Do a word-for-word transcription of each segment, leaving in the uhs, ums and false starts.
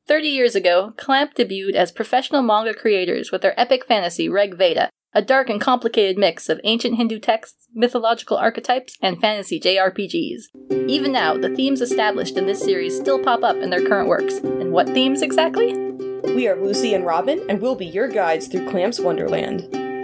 thirty years ago, Clamp debuted as professional manga creators with their epic fantasy Rig Veda, a dark and complicated mix of ancient Hindu texts, mythological archetypes, and fantasy J R P Gs. Even now, the themes established in this series still pop up in their current works. And what themes exactly? We are Lucy and Robin, and we'll be your guides through Clamp's Wonderland.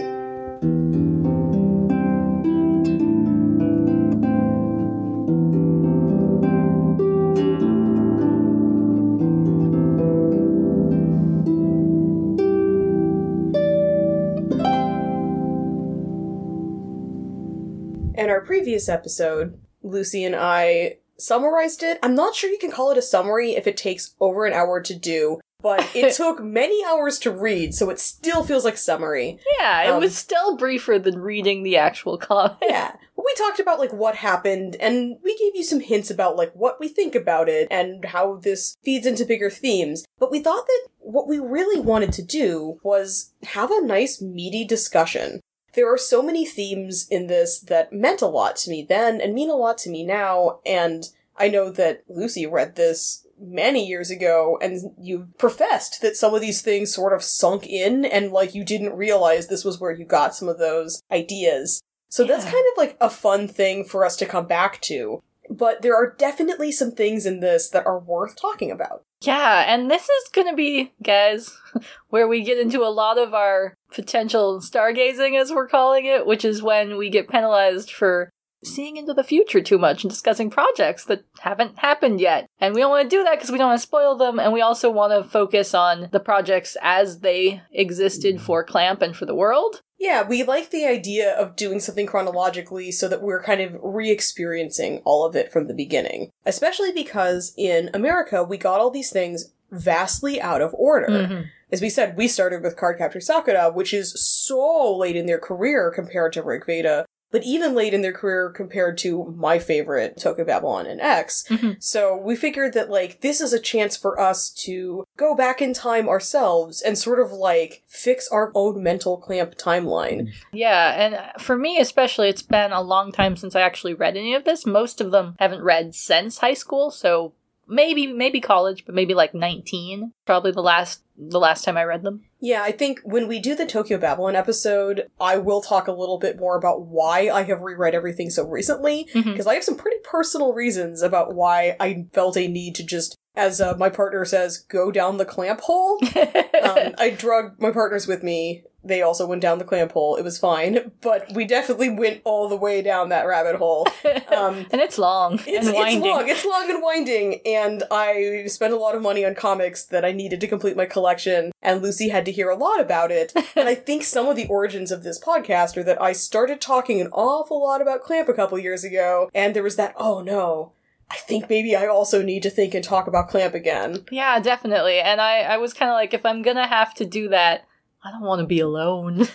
In our previous episode, Lucy and I summarized it. I'm not sure you can call it a summary if it takes over an hour to do, but it took many hours to read, so it still feels like summary. Yeah, it Um, was still briefer than reading the actual comic. Yeah. We talked about, like, what happened, and we gave you some hints about, like, what we think about it and how this feeds into bigger themes. But we thought that what we really wanted to do was have a nice, meaty discussion. There are so many themes in this that meant a lot to me then and mean a lot to me now, and I know that Lucy read this many years ago, and you professed that some of these things sort of sunk in, and, like, you didn't realize this was where you got some of those ideas. So Yeah. that's kind of, like, a fun thing for us to come back to. But there are definitely some things in this that are worth talking about. Yeah, and this is gonna be, guys, where we get into a lot of our potential stargazing, as we're calling it, which is when we get penalized for seeing into the future too much and discussing projects that haven't happened yet. And we don't want to do that because we don't want to spoil them, and we also want to focus on the projects as they existed for Clamp and for the world. Yeah, we like the idea of doing something chronologically so that we're kind of re-experiencing all of it from the beginning. Especially because in America, we got all these things vastly out of order. Mm-hmm. As we said, we started with Cardcaptor Sakura, which is so late in their career compared to Rig Veda, but even late in their career compared to my favorite, Tokyo Babylon and X. Mm-hmm. So we figured that, like, this is a chance for us to go back in time ourselves and sort of, like, fix our own mental Clamp timeline. Yeah, and for me especially, it's been a long time since I actually read any of this. Most of them haven't read since high school, so maybe maybe college, but maybe like nineteen. Probably the last the last time I read them. Yeah, I think when we do the Tokyo Babylon episode, I will talk a little bit more about why I have reread everything so recently, because Mm-hmm. I have some pretty personal reasons about why I felt a need to just, as uh, my partner says, go down the Clamp hole. um, I drug my partners with me. They also went down the Clamp hole. It was fine, but we definitely went all the way down that rabbit hole. Um, and it's long It's, and winding. it's long. It's long and winding, and I spent a lot of money on comics that I needed to complete my collection, and Lucy had to hear a lot about it. And I think some of the origins of this podcast are that I started talking an awful lot about Clamp a couple years ago, and there was that, oh no, I think maybe I also need to think and talk about Clamp again. Yeah, definitely. And I, I was kind of like, if I'm gonna have to do that, I don't want to be alone.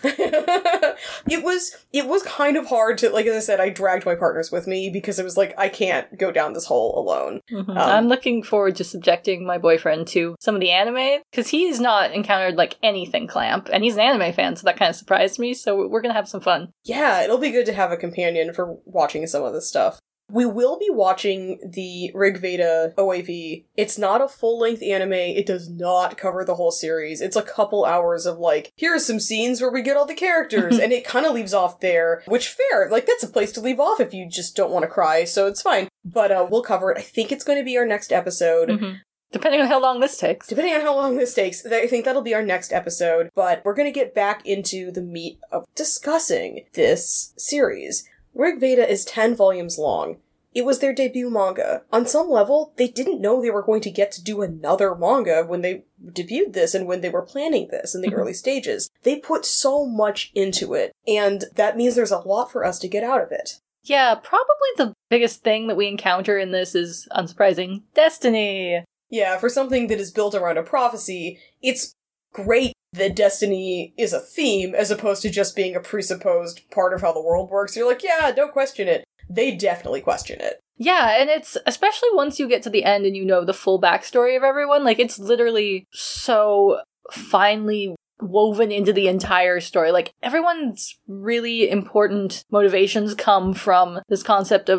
it was it was kind of hard to, like, as I said, I dragged my partners with me because it was like, I can't go down this hole alone. Mm-hmm. Um, I'm looking forward to subjecting my boyfriend to some of the anime, because he's not encountered, like, anything Clamp, and he's an anime fan, so that kind of surprised me, so we're gonna have some fun. Yeah, it'll be good to have a companion for watching some of this stuff. We will be watching the Rig Veda O A V. It's not a full-length anime. It does not cover the whole series. It's a couple hours of, like, here are some scenes where we get all the characters, and it kind of leaves off there, which, fair, like, that's a place to leave off if you just don't want to cry, so it's fine. But uh, we'll cover it. I think it's going to be our next episode. Mm-hmm. Depending on how long this takes. Depending on how long this takes, I think that'll be our next episode, but we're going to get back into the meat of discussing this series. Rig Veda is ten volumes long. It was their debut manga. On some level, they didn't know they were going to get to do another manga when they debuted this and when they were planning this in the early stages. They put so much into it, and that means there's a lot for us to get out of it. Yeah, probably the biggest thing that we encounter in this is, unsurprising, destiny. Yeah, for something that is built around a prophecy, it's great that destiny is a theme as opposed to just being a presupposed part of how the world works. You're like, yeah, don't question it. They definitely question it. Yeah, and it's, especially once you get to the end and you know the full backstory of everyone, like, it's literally so finely woven into the entire story. Like, everyone's really important motivations come from this concept of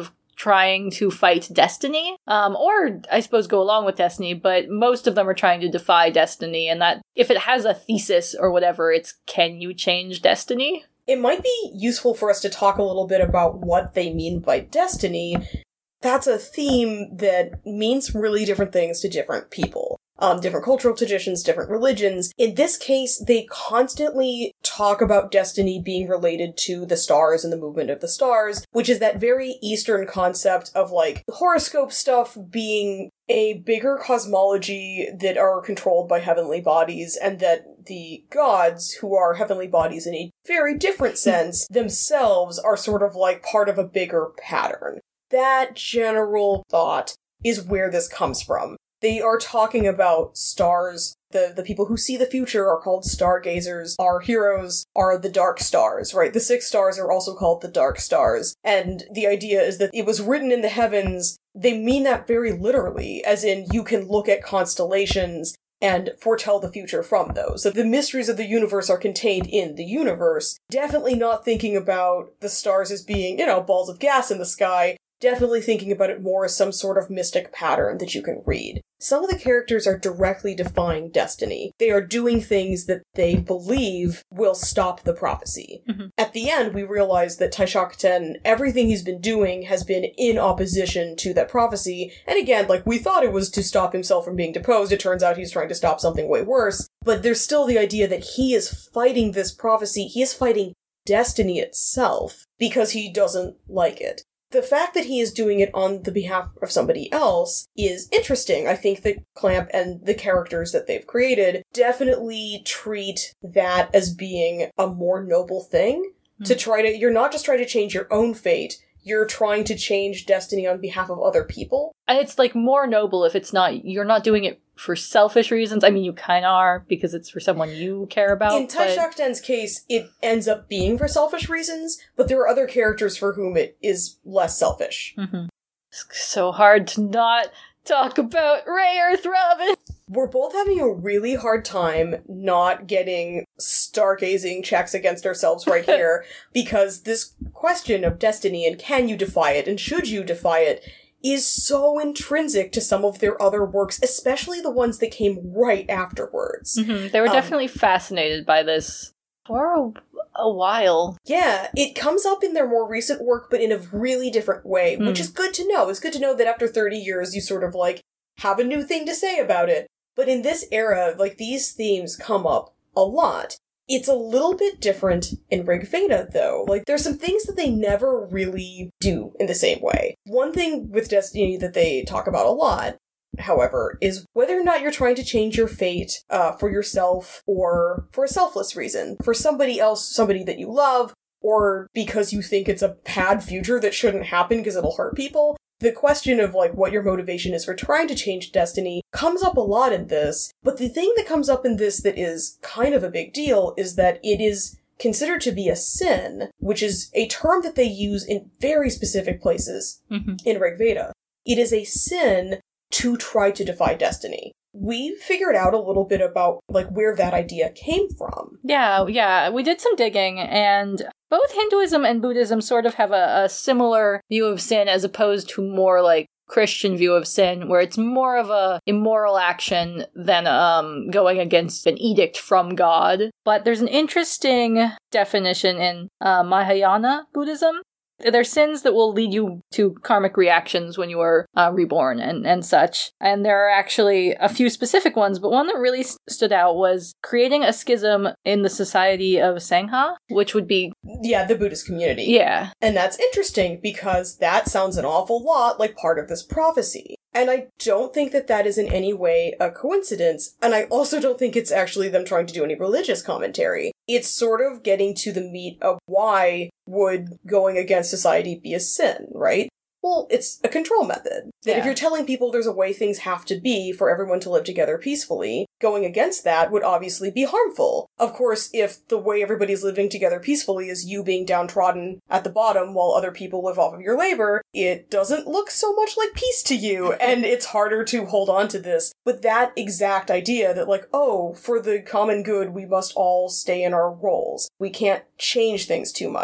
trying to fight destiny, um, or I suppose go along with destiny, but most of them are trying to defy destiny, and that if it has a thesis or whatever, it's can you change destiny? It might be useful for us to talk a little bit about what they mean by destiny. That's a theme that means really different things to different people. Um, different cultural traditions, different religions. In this case, they constantly talk about destiny being related to the stars and the movement of the stars, which is that very Eastern concept of, like, horoscope stuff being a bigger cosmology that are controlled by heavenly bodies, and that the gods, who are heavenly bodies in a very different sense, themselves are sort of like part of a bigger pattern. That general thought is where this comes from. They are talking about stars. The the people who see the future are called stargazers. Our heroes are the dark stars, right? The six stars are also called the dark stars. And the idea is that it was written in the heavens. They mean that very literally, as in you can look at constellations and foretell the future from those. So the mysteries of the universe are contained in the universe. Definitely not thinking about the stars as being, you know, balls of gas in the sky. Definitely thinking about it more as some sort of mystic pattern that you can read. Some of the characters are directly defying destiny. They are doing things that they believe will stop the prophecy. Mm-hmm. At the end, we realize that Taishakten, everything he's been doing has been in opposition to that prophecy. And again, like, we thought it was to stop himself from being deposed. It turns out he's trying to stop something way worse. But there's still the idea that he is fighting this prophecy. He is fighting destiny itself because he doesn't like it. The fact that he is doing it on the behalf of somebody else is interesting. I think that Clamp and the characters that they've created definitely treat that as being a more noble thing. Mm-hmm. To try to, you're not just trying to change your own fate, you're trying to change destiny on behalf of other people. And it's, like, more noble if it's not, you're not doing it for selfish reasons. I mean, you kind of are, because it's for someone you care about. In Taishakten's but... case, it ends up being for selfish reasons, but there are other characters for whom it is less selfish. Mm-hmm. It's so hard to not talk about Ray Earth Robin. We're both having a really hard time not getting stargazing checks against ourselves right here, because this question of destiny and can you defy it and should you defy it is so intrinsic to some of their other works, especially the ones that came right afterwards. Mm-hmm. They were um, definitely fascinated by this for a, a while. Yeah, it comes up in their more recent work, but in a really different way, mm. which is good to know. It's good to know that after thirty years, you sort of, like, have a new thing to say about it. But in this era, like, these themes come up a lot. It's a little bit different in Rigveda, though. Like, there's some things that they never really do in the same way. One thing with Destiny that they talk about a lot, however, is whether or not you're trying to change your fate uh, for yourself or for a selfless reason. For somebody else, somebody that you love, or because you think it's a bad future that shouldn't happen because it'll hurt people. The question of, like, what your motivation is for trying to change destiny comes up a lot in this, but the thing that comes up in this that is kind of a big deal is that it is considered to be a sin, which is a term that they use in very specific places mm-hmm. in Rigveda. It is a sin to try to defy destiny. We figured out a little bit about, like, where that idea came from. Yeah, yeah, we did some digging, and both Hinduism and Buddhism sort of have a, a similar view of sin as opposed to more, like, Christian view of sin, where it's more of a immoral action than um going against an edict from God. But there's an interesting definition in uh, Mahayana Buddhism. They're sins that will lead you to karmic reactions when you are uh, reborn and, and such. And there are actually a few specific ones, but one that really st- stood out was creating a schism in the society of Sangha, which would be... Yeah, the Buddhist community. Yeah. And that's interesting because that sounds an awful lot like part of this prophecy. And I don't think that that is in any way a coincidence, and I also don't think it's actually them trying to do any religious commentary. It's sort of getting to the meat of why would going against society be a sin, right? Well, it's a control method. That yeah. If you're telling people there's a way things have to be for everyone to live together peacefully, going against that would obviously be harmful. Of course, if the way everybody's living together peacefully is you being downtrodden at the bottom while other people live off of your labor, it doesn't look so much like peace to you, and it's harder to hold on to this. But that exact idea that, like, oh, for the common good, we must all stay in our roles. We can't change things too much.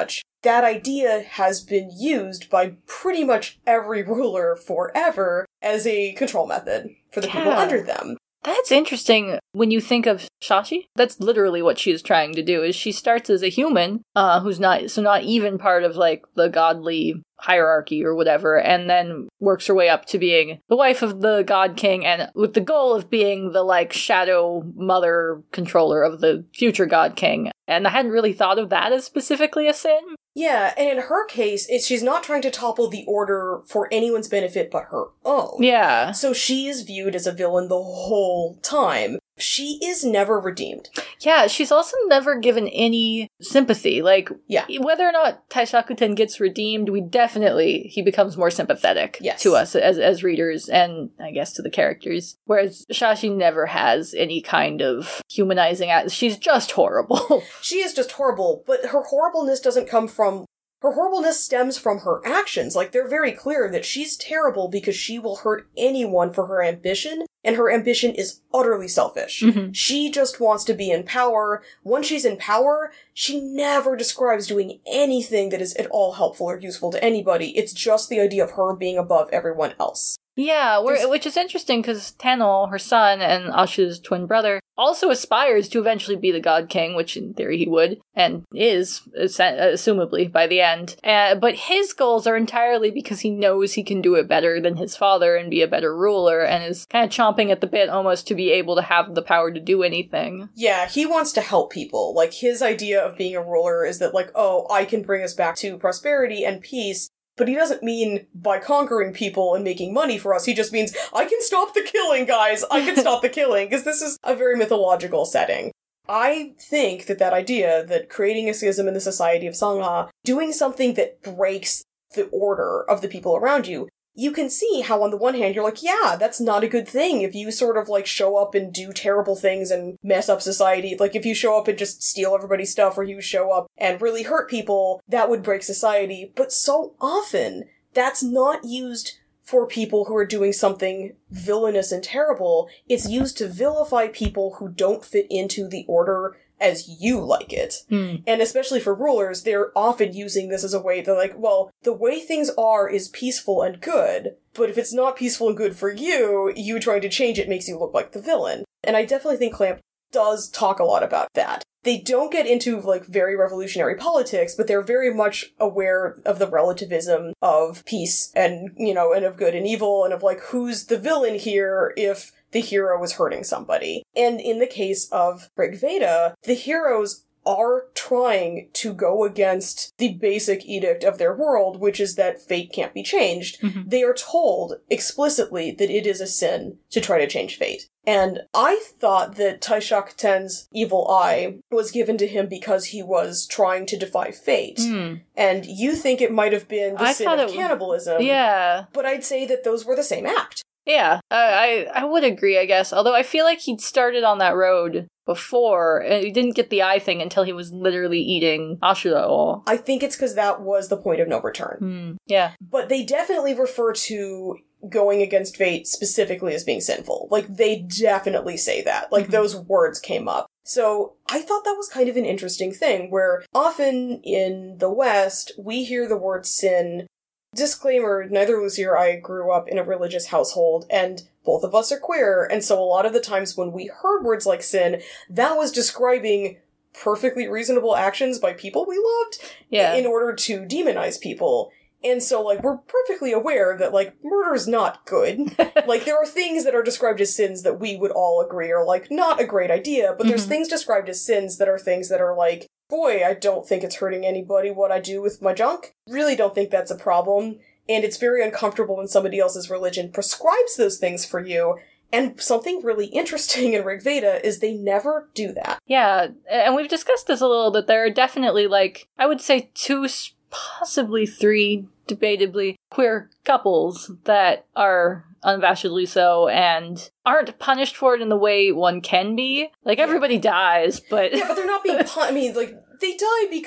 that idea has been used by pretty much every ruler forever as a control method for the Yeah. people under them. That's interesting when you think of Shashi. That's literally what she is trying to do, is she starts as a human, uh, who's not, so not even part of, like, the godly hierarchy or whatever, and then works her way up to being the wife of the God King, and with the goal of being the, like, shadow mother controller of the future God King. And I hadn't really thought of that as specifically a sin. Yeah, and in her case, it's, she's not trying to topple the order for anyone's benefit but her own. Yeah. So she is viewed as a villain the whole time. She is never redeemed. Yeah, she's also never given any sympathy. Like, Yeah. whether or not Taishakuten gets redeemed, we definitely, he becomes more sympathetic Yes. to us as as readers, and I guess to the characters. Whereas Shashi never has any kind of humanizing act. She's just horrible. She is just horrible, but her horribleness doesn't come from... Her horribleness stems from her actions. Like, they're very clear that she's terrible because she will hurt anyone for her ambition, and her ambition is utterly selfish. Mhm. She just wants to be in power. Once she's in power, she never describes doing anything that is at all helpful or useful to anybody. It's just the idea of her being above everyone else. Yeah, we're, There's- which is interesting because Tanel, her son, and Asha's twin brother, also aspires to eventually be the God King, which in theory he would, and is, ass- assumably, by the end. Uh, but his goals are entirely because he knows he can do it better than his father and be a better ruler, and is kind of chomping at the bit almost to be able to have the power to do anything. Yeah, he wants to help people. Like, his idea of being a ruler is that, like, oh, I can bring us back to prosperity and peace. But he doesn't mean by conquering people and making money for us. He just means, I can stop the killing, guys! I can stop the killing! Because this is a very mythological setting. I think that that idea, that creating a schism in the society of Sangha, doing something that breaks the order of the people around you, you can see how on the one hand you're like, yeah, that's not a good thing. If you sort of like show up and do terrible things and mess up society, like if you show up and just steal everybody's stuff, or you show up and really hurt people, that would break society. But so often, that's not used for people who are doing something villainous and terrible. It's used to vilify people who don't fit into the order as you like it. Mm. And especially for rulers, they're often using this as a way to like, well, the way things are is peaceful and good, but if it's not peaceful and good for you, you trying to change it makes you look like the villain. And I definitely think Clamp does talk a lot about that. They don't get into, like, very revolutionary politics, but they're very much aware of the relativism of peace and, you know, and of good and evil, and of, like, who's the villain here if the hero is hurting somebody. And in the case of Rigveda, the heroes are trying to go against the basic edict of their world, which is that fate can't be changed. Mhm. They are told explicitly that it is a sin to try to change fate. And I thought that Taishakuten's evil eye was given to him because he was trying to defy fate. Mm. And you think it might have been the I sin thought of it- cannibalism. Yeah. But I'd say that those were the same act. Yeah, I, I I would agree, I guess. Although I feel like he'd started on that road before, and he didn't get the eye thing until he was literally eating Ashura. I think it's because that was the point of no return. Hmm. Yeah. But they definitely refer to going against fate specifically as being sinful. Like, they definitely say that. Like, Mhm. those words came up. So, I thought that was kind of an interesting thing, where often in the West, we hear the word sin. Disclaimer, neither Lucy or I grew up in a religious household, and both of us are queer, and so a lot of the times when we heard words like sin, that was describing perfectly reasonable actions by people we loved Yeah. in order to demonize people. And so, like, we're perfectly aware that, like, murder's not good. Like, there are things that are described as sins that we would all agree are, like, not a great idea, but there's Mhm. things described as sins that are things that are, like, boy, I don't think it's hurting anybody what I do with my junk. Really don't think that's a problem. And it's very uncomfortable when somebody else's religion prescribes those things for you. And something really interesting in Rigveda is they never do that. Yeah, and we've discussed this a little, that there are definitely, like, I would say two, s- possibly three, debatably, queer couples that are unabashedly so, and aren't punished for it in the way one can be. Like, everybody dies, but... Yeah, but they're not being pun- I mean, like, they die because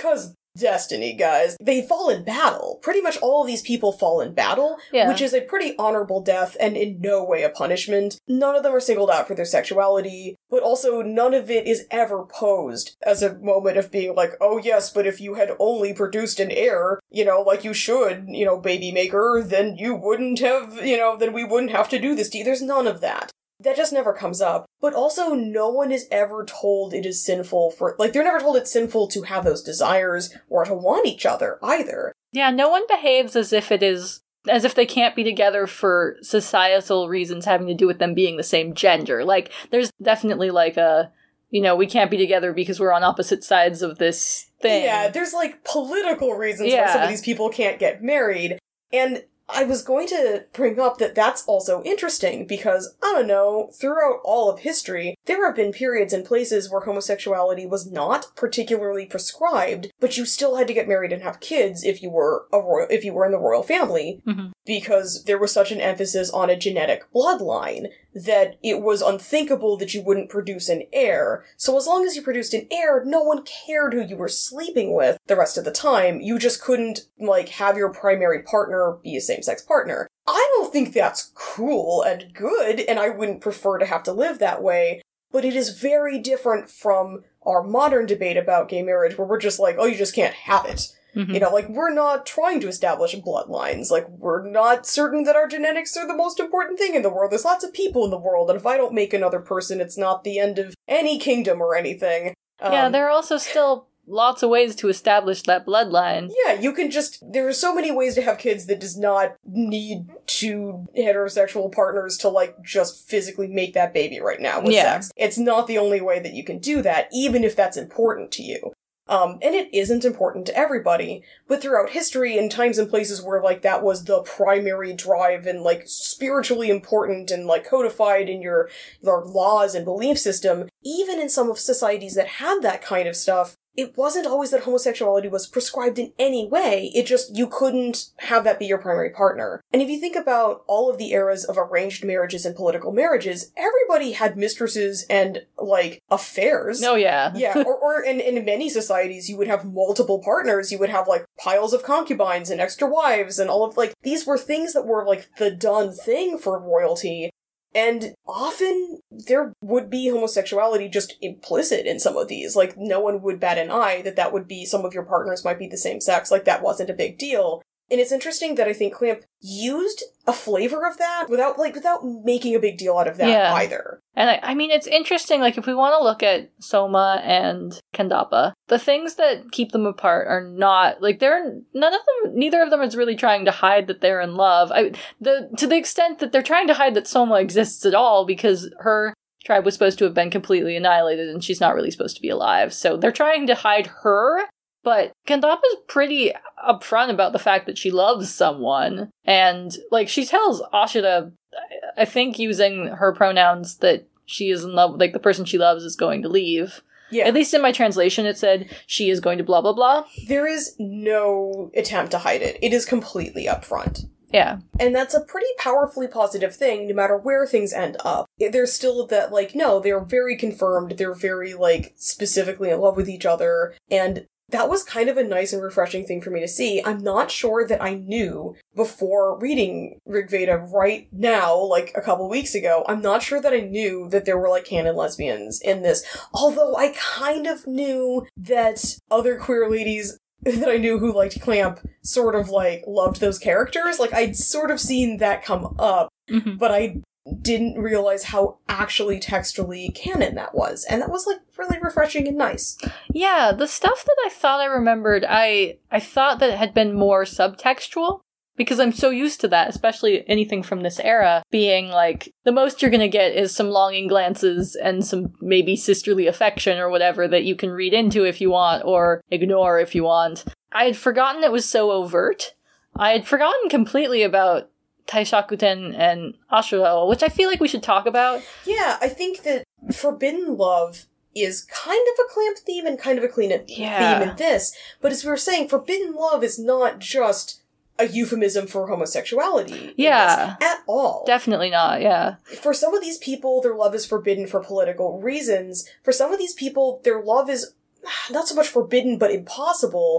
destiny, guys. They fall in battle. Pretty much all of these people fall in battle, Yeah. which is a pretty honorable death and in no way a punishment. None of them are singled out for their sexuality, but also none of it is ever posed as a moment of being like, oh yes, but if you had only produced an heir, you know, like you should, you know, baby maker, then you wouldn't have, you know, then we wouldn't have to do this to you. There's none of that. That just never comes up. But also, no one is ever told it is sinful for, like, they're never told it's sinful to have those desires or to want each other either. Yeah, no one behaves as if it is, as if they can't be together for societal reasons having to do with them being the same gender. Like, there's definitely like a, you know, we can't be together because we're on opposite sides of this thing. Yeah, there's like political reasons Yeah. why some of these people can't get married. And I was going to bring up that that's also interesting because, I don't know, throughout all of history, there have been periods and places where homosexuality was not particularly prescribed, but you still had to get married and have kids if you were a royal, if you were in the royal family, Mhm. because there was such an emphasis on a genetic bloodline that it was unthinkable that you wouldn't produce an heir. So as long as you produced an heir, no one cared who you were sleeping with the rest of the time. You just couldn't, like, have your primary partner be a same-sex partner. I don't think that's cool and good, and I wouldn't prefer to have to live that way, but it is very different from our modern debate about gay marriage, where we're just like, oh, you just can't have it. Mhm. You know, like, we're not trying to establish bloodlines. Like, we're not certain that our genetics are the most important thing in the world. There's lots of people in the world, and if I don't make another person, it's not the end of any kingdom or anything. Um, Yeah, there are also still lots of ways to establish that bloodline. Yeah, you can just, there are so many ways to have kids that does not need two heterosexual partners to, like, just physically make that baby right now with Yeah. sex. It's not the only way that you can do that, even if that's important to you. Um, and it isn't important to everybody, but throughout history, in times and places where, like, that was the primary drive and, like, spiritually important and, like, codified in your, your laws and belief system, even in some of societies that had that kind of stuff, it wasn't always that homosexuality was prescribed in any way. It just, you couldn't have that be your primary partner. And if you think about all of the eras of arranged marriages and political marriages, everybody had mistresses and, like, affairs. Oh, yeah. Yeah, or, or in, in many societies, you would have multiple partners. You would have, like, piles of concubines and extra wives and all of, like, these were things that were, like, the done thing for royalty. And often there would be homosexuality just implicit in some of these. Like, no one would bat an eye that that would be, some of your partners might be the same sex. Like, that wasn't a big deal. And it's interesting that I think Clamp used a flavor of that without, like, without making a big deal out of that Yeah. either. And I, I mean, it's interesting, like, if we want to look at Soma and Kandapa, the things that keep them apart are not, like, they're, none of them, neither of them is really trying to hide that they're in love. I, the, to the extent that they're trying to hide that Soma exists at all, because her tribe was supposed to have been completely annihilated and she's not really supposed to be alive. So they're trying to hide her. But Kandapa's pretty upfront about the fact that she loves someone. And, like, she tells Ashura, I think using her pronouns, that she is in love, like, the person she loves is going to leave. Yeah. At least in my translation, it said, she is going to blah, blah, blah. There is no attempt to hide it. It is completely upfront. Yeah. And that's a pretty powerfully positive thing, no matter where things end up. There's still that, like, no, they're very confirmed, they're very, like, specifically in love with each other, and that was kind of a nice and refreshing thing for me to see. I'm not sure that I knew before reading Rigveda right now, like a couple weeks ago, I'm not sure that I knew that there were, like, canon lesbians in this. Although I kind of knew that other queer ladies that I knew who liked Clamp sort of, like, loved those characters. Like, I'd sort of seen that come up, Mm-hmm. but I didn't realize how actually textually canon that was. And that was, like, really refreshing and nice. Yeah, the stuff that I thought I remembered, I I thought that it had been more subtextual, because I'm so used to that, especially anything from this era, being like, the most you're gonna get is some longing glances and some maybe sisterly affection or whatever that you can read into if you want, or ignore if you want. I had forgotten it was so overt. I had forgotten completely about Taishakuten and Ashura, which I feel like we should talk about. Yeah, I think that forbidden love is kind of a Clamp theme and kind of a clean Yeah. theme in this. But as we were saying, forbidden love is not just a euphemism for homosexuality. in Yeah. this at all. Definitely not, yeah. For some of these people, their love is forbidden for political reasons. For some of these people, their love is not so much forbidden, but impossible,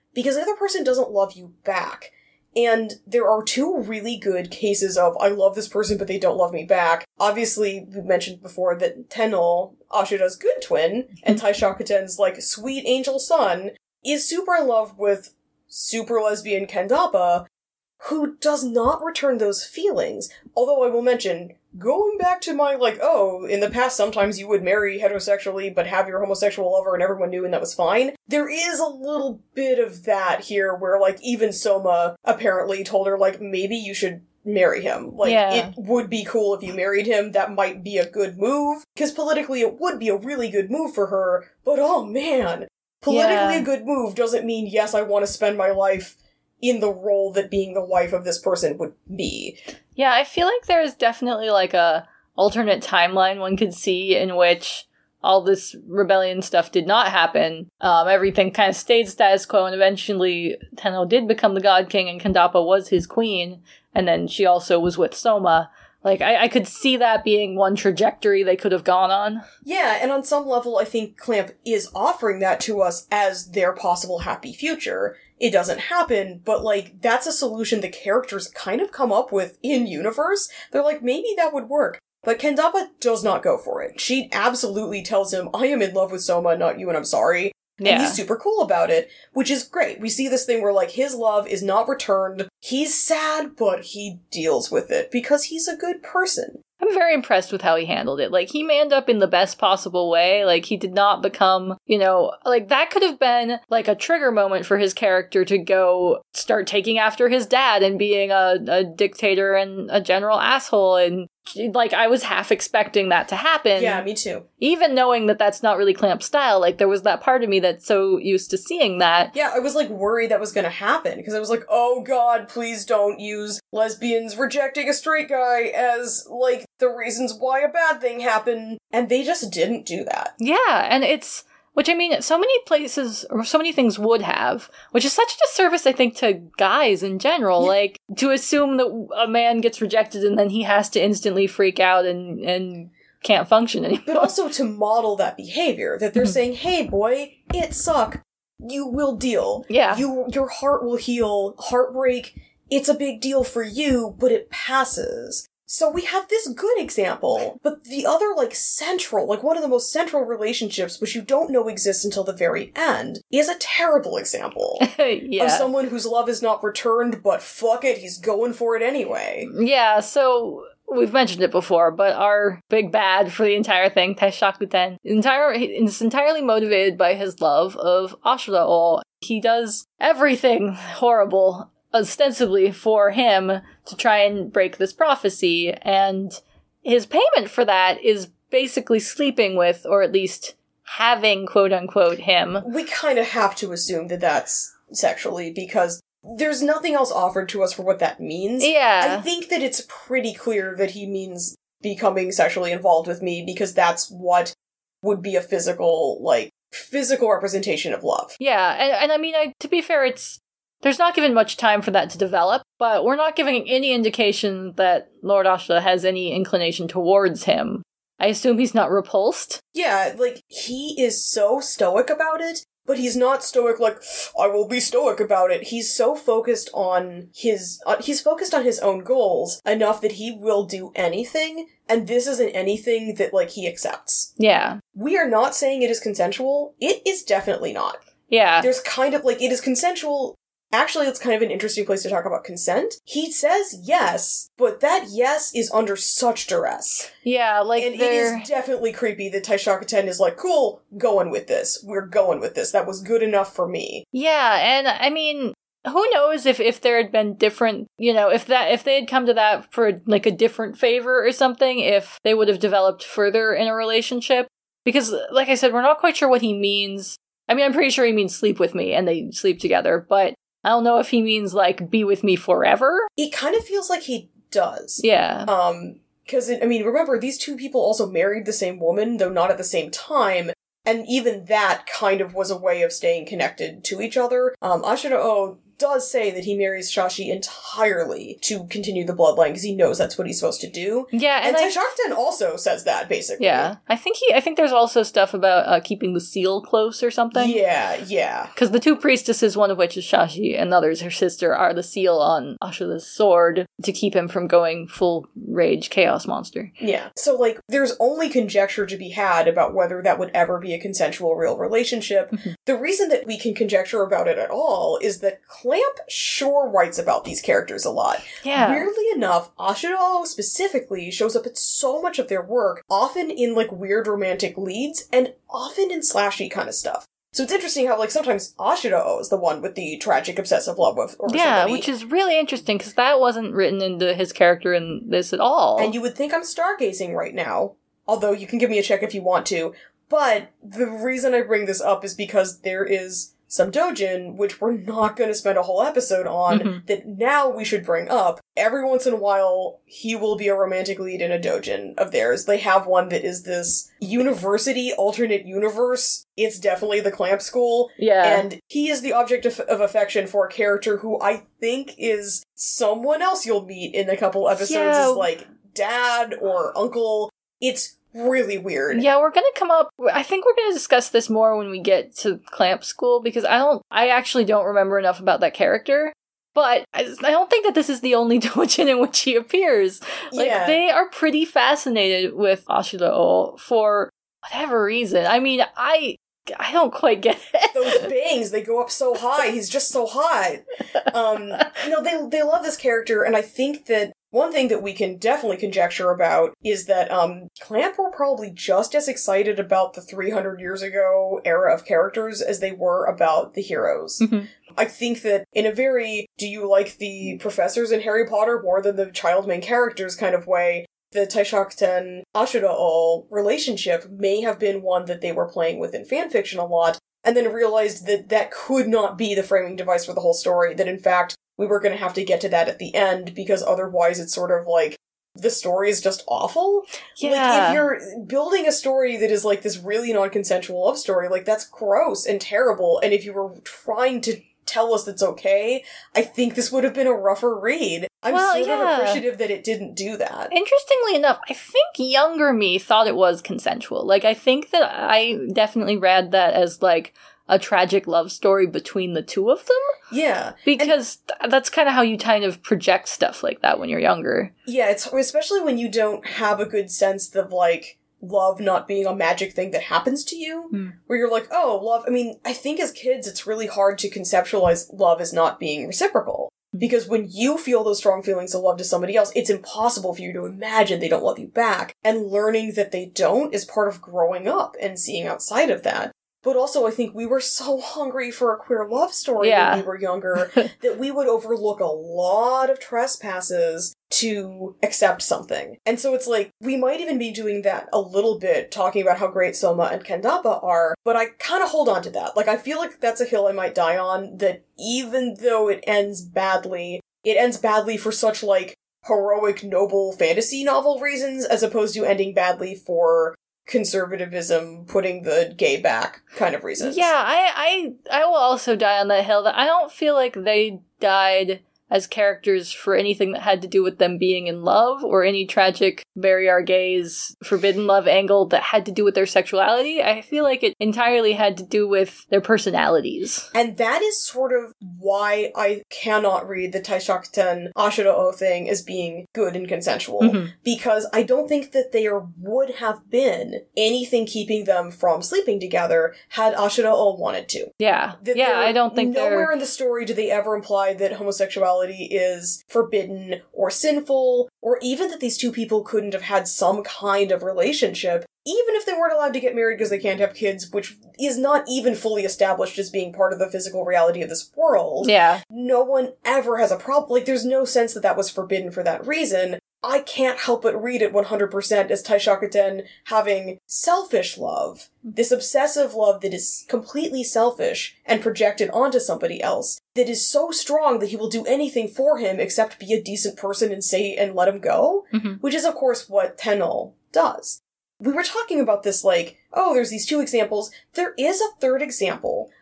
because the other person doesn't love you back. And there are two really good cases of, I love this person, but they don't love me back. Obviously, we mentioned before that Tenno, Ashida's good twin, and Taishakuten's, like, sweet angel son, is super in love with super lesbian Kendapa, who does not return those feelings. Although I will mention, going back to my, like, oh, in the past sometimes you would marry heterosexually but have your homosexual lover and everyone knew and that was fine. There is a little bit of that here where, like, even Soma apparently told her, like, maybe you should marry him. Like, yeah. It would be cool if you married him. That might be a good move. Because politically it would be a really good move for her. But oh man, politically yeah. a good move doesn't mean, yes, I want to spend my life in the role that being the wife of this person would be. Yeah, I feel like there's definitely like a alternate timeline one could see in which all this rebellion stuff did not happen. Um, everything kind of stayed status quo, and eventually Tenno did become the God King, and Kendapa was his queen, and then she also was with Soma. Like, I, I could see that being one trajectory they could have gone on. Yeah, and on some level, I think Clamp is offering that to us as their possible happy future. It doesn't happen, but, like, that's a solution the characters kind of come up with in-universe. They're like, maybe that would work. But Kendapa does not go for it. She absolutely tells him, I am in love with Soma, not you, and I'm sorry. Yeah. And he's super cool about it, which is great. We see this thing where, like, his love is not returned. He's sad, but he deals with it because he's a good person. I'm very impressed with how he handled it. Like, he manned up in the best possible way. Like, he did not become, you know, like, that could have been, like, a trigger moment for his character to go start taking after his dad and being a, a dictator and a general asshole. And, like, I was half expecting that to happen. Yeah, me too. Even knowing that that's not really Clamp's style. Like, there was that part of me that's so used to seeing that. Yeah, I was, like, worried that was gonna happen, because I was like, oh god, please don't use lesbians rejecting a straight guy as, like, the reasons why a bad thing happened, and they just didn't do that. Yeah, and it's, which I mean, so many places, or so many things would have, which is such a disservice, I think, to guys in general, like, to assume that a man gets rejected and then he has to instantly freak out and, and can't function anymore. But also to model that behavior, that they're saying, hey boy, it suck, you will deal. Yeah. You, your heart will heal, heartbreak, it's a big deal for you, but it passes. So we have this good example, but the other, like, central, like, one of the most central relationships, which you don't know exists until the very end, is a terrible example. Yeah. Of someone whose love is not returned, but fuck it, he's going for it anyway. Yeah, so we've mentioned it before, but our big bad for the entire thing, Taishakuten, entire, is entirely motivated by his love of Ashura. He does everything horrible ostensibly for him to try and break this prophecy, and his payment for that is basically sleeping with, or at least having, quote-unquote, him. We kind of have to assume that that's sexually, because there's nothing else offered to us for what that means. Yeah. I think that it's pretty clear that he means becoming sexually involved with me, because that's what would be a physical, like, physical representation of love. Yeah, and, and I mean, I, to be fair, it's there's not given much time for that to develop, but we're not giving any indication that Lord Ashura has any inclination towards him. I assume he's not repulsed. Yeah, like, he is so stoic about it, but he's not stoic like, I will be stoic about it. He's so focused on his, uh, he's focused on his own goals enough that he will do anything, and this isn't anything that, like, he accepts. Yeah. We are not saying it is consensual. It is definitely not. Yeah. There's kind of, like, it is consensual. Actually, it's kind of an interesting place to talk about consent. He says yes, but that yes is under such duress. Yeah, like, and they're... it is definitely creepy that Taishakuten is like, cool, going with this. We're going with this. That was good enough for me. Yeah, and I mean, who knows if, if there had been different, you know, if that if they had come to that for, like, a different favor or something, if they would have developed further in a relationship. Because, like I said, we're not quite sure what he means. I mean, I'm pretty sure he means sleep with me, and they sleep together, but I don't know if he means, like, be with me forever. It kind of feels like he does. Yeah. Um, because, I mean, remember, these two people also married the same woman, though not at the same time, and even that kind of was a way of staying connected to each other. Um, Ashura O does say that he marries Shashi entirely to continue the bloodline because he knows that's what he's supposed to do. Yeah, and, and Taishakten also says that, basically. Yeah. I think he. I think there's also stuff about uh, keeping the seal close or something. Yeah, yeah. Because the two priestesses, one of which is Shashi and the other is her sister, are the seal on Ashura's sword to keep him from going full rage chaos monster. Yeah. So, like, there's only conjecture to be had about whether that would ever be a consensual real relationship. Mm-hmm. The reason that we can conjecture about it at all is that Clamp sure writes about these characters a lot. Yeah. Weirdly enough, Ashura specifically shows up in so much of their work, often in, like, weird romantic leads, and often in slashy kind of stuff. So it's interesting how, like, sometimes Ashura is the one with the tragic obsessive love of or Yeah, somebody. which is really interesting, because that wasn't written into his character in this at all. And you would think I'm stargazing right now, although you can give me a check if you want to. But the reason I bring this up is because there is some dojin, which we're not going to spend a whole episode on, mm-hmm. that now we should bring up. Every once in a while, he will be a romantic lead in a dojin of theirs. They have one that is this university alternate universe. It's definitely the Clamp school. Yeah. And he is the object of, of affection for a character who I think is someone else you'll meet in a couple episodes Yeah. as, like, dad or uncle. It's really weird. Yeah, we're gonna come up, I think we're gonna discuss this more when we get to Clamp School, because I don't, I actually don't remember enough about that character, but I, I don't think that this is the only dojin in which he appears. Like, Yeah. they are pretty fascinated with Ashura for whatever reason. I mean, I, I don't quite get it. Those bangs, they go up so high. He's just so hot. Um, you know, they they love this character, and I think that one thing that we can definitely conjecture about is that um, Clamp were probably just as excited about the three hundred years ago era of characters as they were about the heroes. Mm-hmm. I think that in a very, do you like the professors in Harry Potter more than the child main characters kind of way, the Taishakten Ashura relationship may have been one that they were playing with in fanfiction a lot, and then realized that that could not be the framing device for the whole story, that in fact we were going to have to get to that at the end, because otherwise it's sort of like, the story is just awful. Yeah. Like, if you're building a story that is like this really non-consensual love story, like, that's gross and terrible, and if you were trying to tell us that's okay, I think this would have been a rougher read. I'm Well, sort yeah. of appreciative that it didn't do that. Interestingly enough, I think younger me thought it was consensual. Like, I think that I definitely read that as, like, a tragic love story between the two of them. Yeah. Because th- that's kind of how you kind of project stuff like that when you're younger. Yeah, it's especially when you don't have a good sense of, like, love not being a magic thing that happens to you, Hmm. where you're like, oh, love, I mean, I think as kids it's really hard to conceptualize love as not being reciprocal. Because when you feel those strong feelings of love to somebody else, it's impossible for you to imagine they don't love you back. And learning that they don't is part of growing up and seeing outside of that. But also, I think we were so hungry for a queer love story Yeah. when we were younger that we would overlook a lot of trespasses to accept something. And so it's like, we might even be doing that a little bit, talking about how great Soma and Kendapa are, but I kind of hold on to that. Like, I feel like that's a hill I might die on, that even though it ends badly, it ends badly for such, like, heroic, noble fantasy novel reasons, as opposed to ending badly for conservatism, putting the gay back kind of reasons. Yeah, I, I, I will also die on that hill. That I don't feel like they died as characters for anything that had to do with them being in love, or any tragic bury our gays forbidden love angle that had to do with their sexuality. I feel like it entirely had to do with their personalities. And that is sort of why I cannot read the Taishakten Ashura-o thing as being good and consensual. Mm-hmm. Because I don't think that there would have been anything keeping them from sleeping together had Ashura-o wanted to. Yeah. That yeah, there- I don't think nowhere they're... in the story do they ever imply that homosexuality is forbidden or sinful, or even that these two people couldn't have had some kind of relationship, even if they weren't allowed to get married because they can't have kids, which is not even fully established as being part of the physical reality of this world. Yeah. No one ever has a problem. Like, there's no sense that that was forbidden for that reason. I can't help but read it one hundred percent as Taishakten having selfish love. This obsessive love that is completely selfish and projected onto somebody else, that is so strong that he will do anything for him except be a decent person and say and let him go, Mm-hmm. which is of course what Tenno does. We were talking about this like, oh, there's these two examples. There is a third example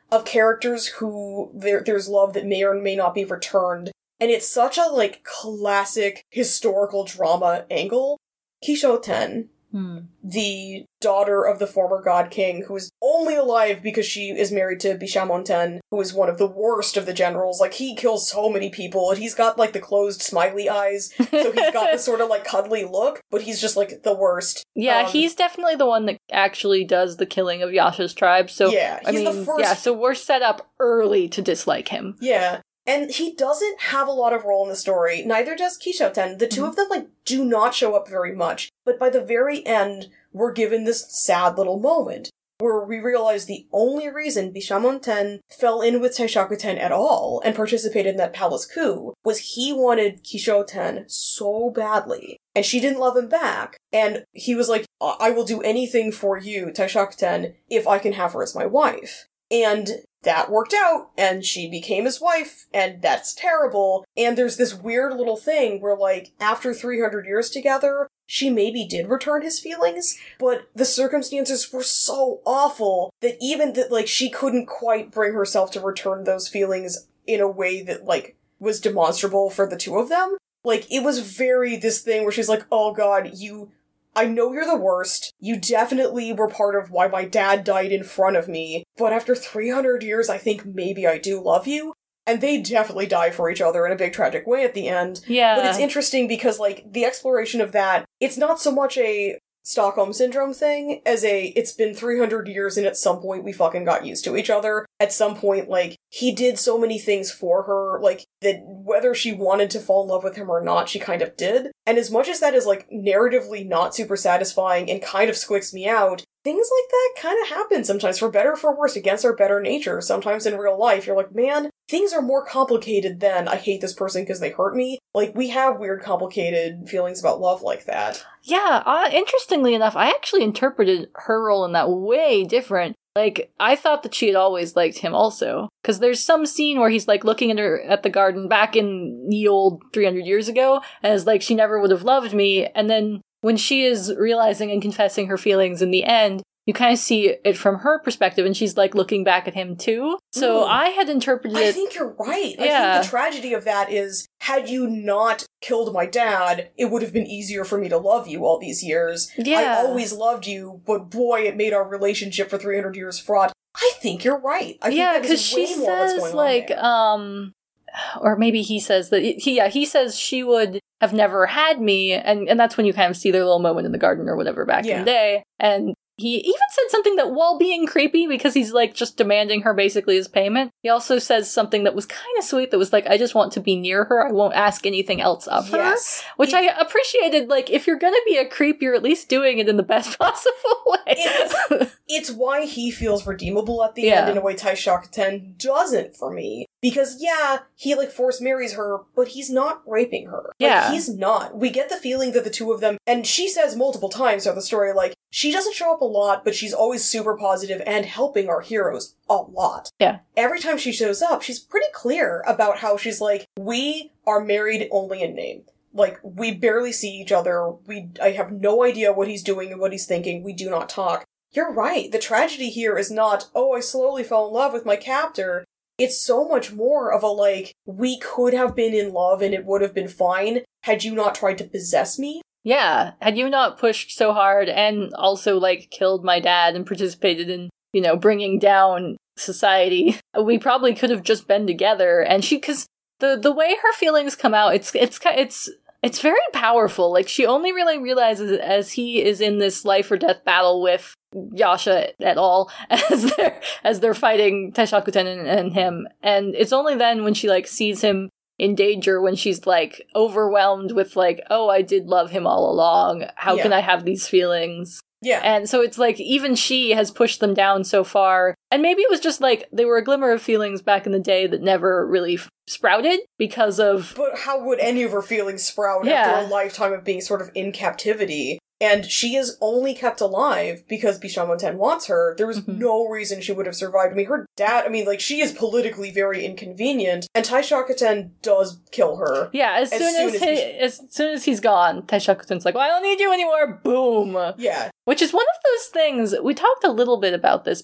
of characters who there there's love that may or may not be returned. And it's such a, like, classic historical drama angle. Kishoten, Hmm. the daughter of the former god king, who is only alive because she is married to Bishamonten, who is one of the worst of the generals. Like, he kills so many people, and he's got, like, the closed smiley eyes, so he's got this sort of, like, cuddly look, but he's just, like, the worst. Yeah, Um, he's definitely the one that actually does the killing of Yasha's tribe, so, Yeah, I he's mean, the first- yeah, so we're set up early to dislike him. Yeah. And he doesn't have a lot of role in the story, neither does Kishoten. The two Mhm. of them, like, do not show up very much. But by the very end, we're given this sad little moment, where we realize the only reason Bishamonten fell in with Taishakuten at all, and participated in that palace coup, was he wanted Kishoten so badly. And she didn't love him back. And he was like, I I will do anything for you, Taishakuten, if I can have her as my wife. And that worked out, and she became his wife, and that's terrible. And there's this weird little thing where, like, after three hundred years together, she maybe did return his feelings, but the circumstances were so awful that even that, like, she couldn't quite bring herself to return those feelings in a way that, like, was demonstrable for the two of them. Like, it was very this thing where she's like, oh god, you... I know you're the worst. You definitely were part of why my dad died in front of me, but after three hundred years, I think maybe I do love you. And they definitely die for each other in a big tragic way at the end. Yeah. But it's interesting because, like, the exploration of that, it's not so much a Stockholm Syndrome thing as a, it's been three hundred years and at some point we fucking got used to each other. At some point, like, he did so many things for her, like, that whether she wanted to fall in love with him or not, she kind of did. And as much as that is, like, narratively not super satisfying and kind of squicks me out, things like that kind of happen sometimes, for better or for worse, against our better nature. Sometimes in real life, you're like, man, things are more complicated than I hate this person because they hurt me. Like, we have weird, complicated feelings about love like that. Yeah, uh, interestingly enough, I actually interpreted her role in that way different. Like, I thought that she had always liked him also. Because there's some scene where he's, like, looking at her at the garden back in the old three hundred years ago, and is like, she never would have loved me. And then when she is realizing and confessing her feelings in the end, you kind of see it from her perspective, and she's, like, looking back at him, too. So Ooh. I had interpreted I it... think you're right. I Yeah. think the tragedy of that is, had you not killed my dad, it would have been easier for me to love you all these years. Yeah. I always loved you, but boy, it made our relationship for three hundred years fraught. I think you're right. I yeah, think that because is she way more what's says, going like, on there. um... Or maybe he says that... He, yeah, he says she would have never had me, and, and that's when you kind of see their little moment in the garden or whatever back Yeah. in the day. And he even said something that, while being creepy, because he's, like, just demanding her basically as payment, he also says something that was kind of sweet, that was like, I just want to be near her, I won't ask anything else of her. Yes. Which He- I appreciated, like, if you're gonna be a creep, you're at least doing it in the best possible way. It's, it's why he feels redeemable at the Yeah. end in a way Taishakuten doesn't for me. Because, yeah, he, like, force marries her, but he's not raping her. Yeah. Like, he's not. We get the feeling that the two of them, and she says multiple times throughout the story, like, she doesn't show up a lot, but she's always super positive and helping our heroes a lot. Yeah. Every time she shows up, she's pretty clear about how she's like, we are married only in name. Like, we barely see each other. We, I have no idea what he's doing and what he's thinking. We do not talk. You're right. The tragedy here is not, oh, I slowly fell in love with my captor. It's so much more of a, like, we could have been in love and it would have been fine had you not tried to possess me. Yeah, had you not pushed so hard and also, like, killed my dad and participated in, you know, bringing down society, we probably could have just been together. And she, because the the way her feelings come out, it's it's it's it's very powerful. Like, she only really realizes it as he is in this life or death battle with Yasha at all, as they're as they're fighting Taishakuten and, and him. And it's only then when she, like, sees him in danger, when she's, like, overwhelmed with, like, oh, I did love him all along. How Yeah. can I have these feelings? Yeah. And so it's like, even she has pushed them down so far. And maybe it was just like, they were a glimmer of feelings back in the day that never really f- sprouted because of... But how would any of her feelings sprout Yeah. after a lifetime of being sort of in captivity? And she is only kept alive because Bishamonten wants her. There was Mhm. no reason she would have survived. I mean, her dad, I mean, like, she is politically very inconvenient, and Taishakuten does kill her. Yeah, as, As soon, soon as, as he, we- as soon as he's gone, Taishakuten's like, well, I don't need you anymore. Boom. Yeah. Which is one of those things, we talked a little bit about this, but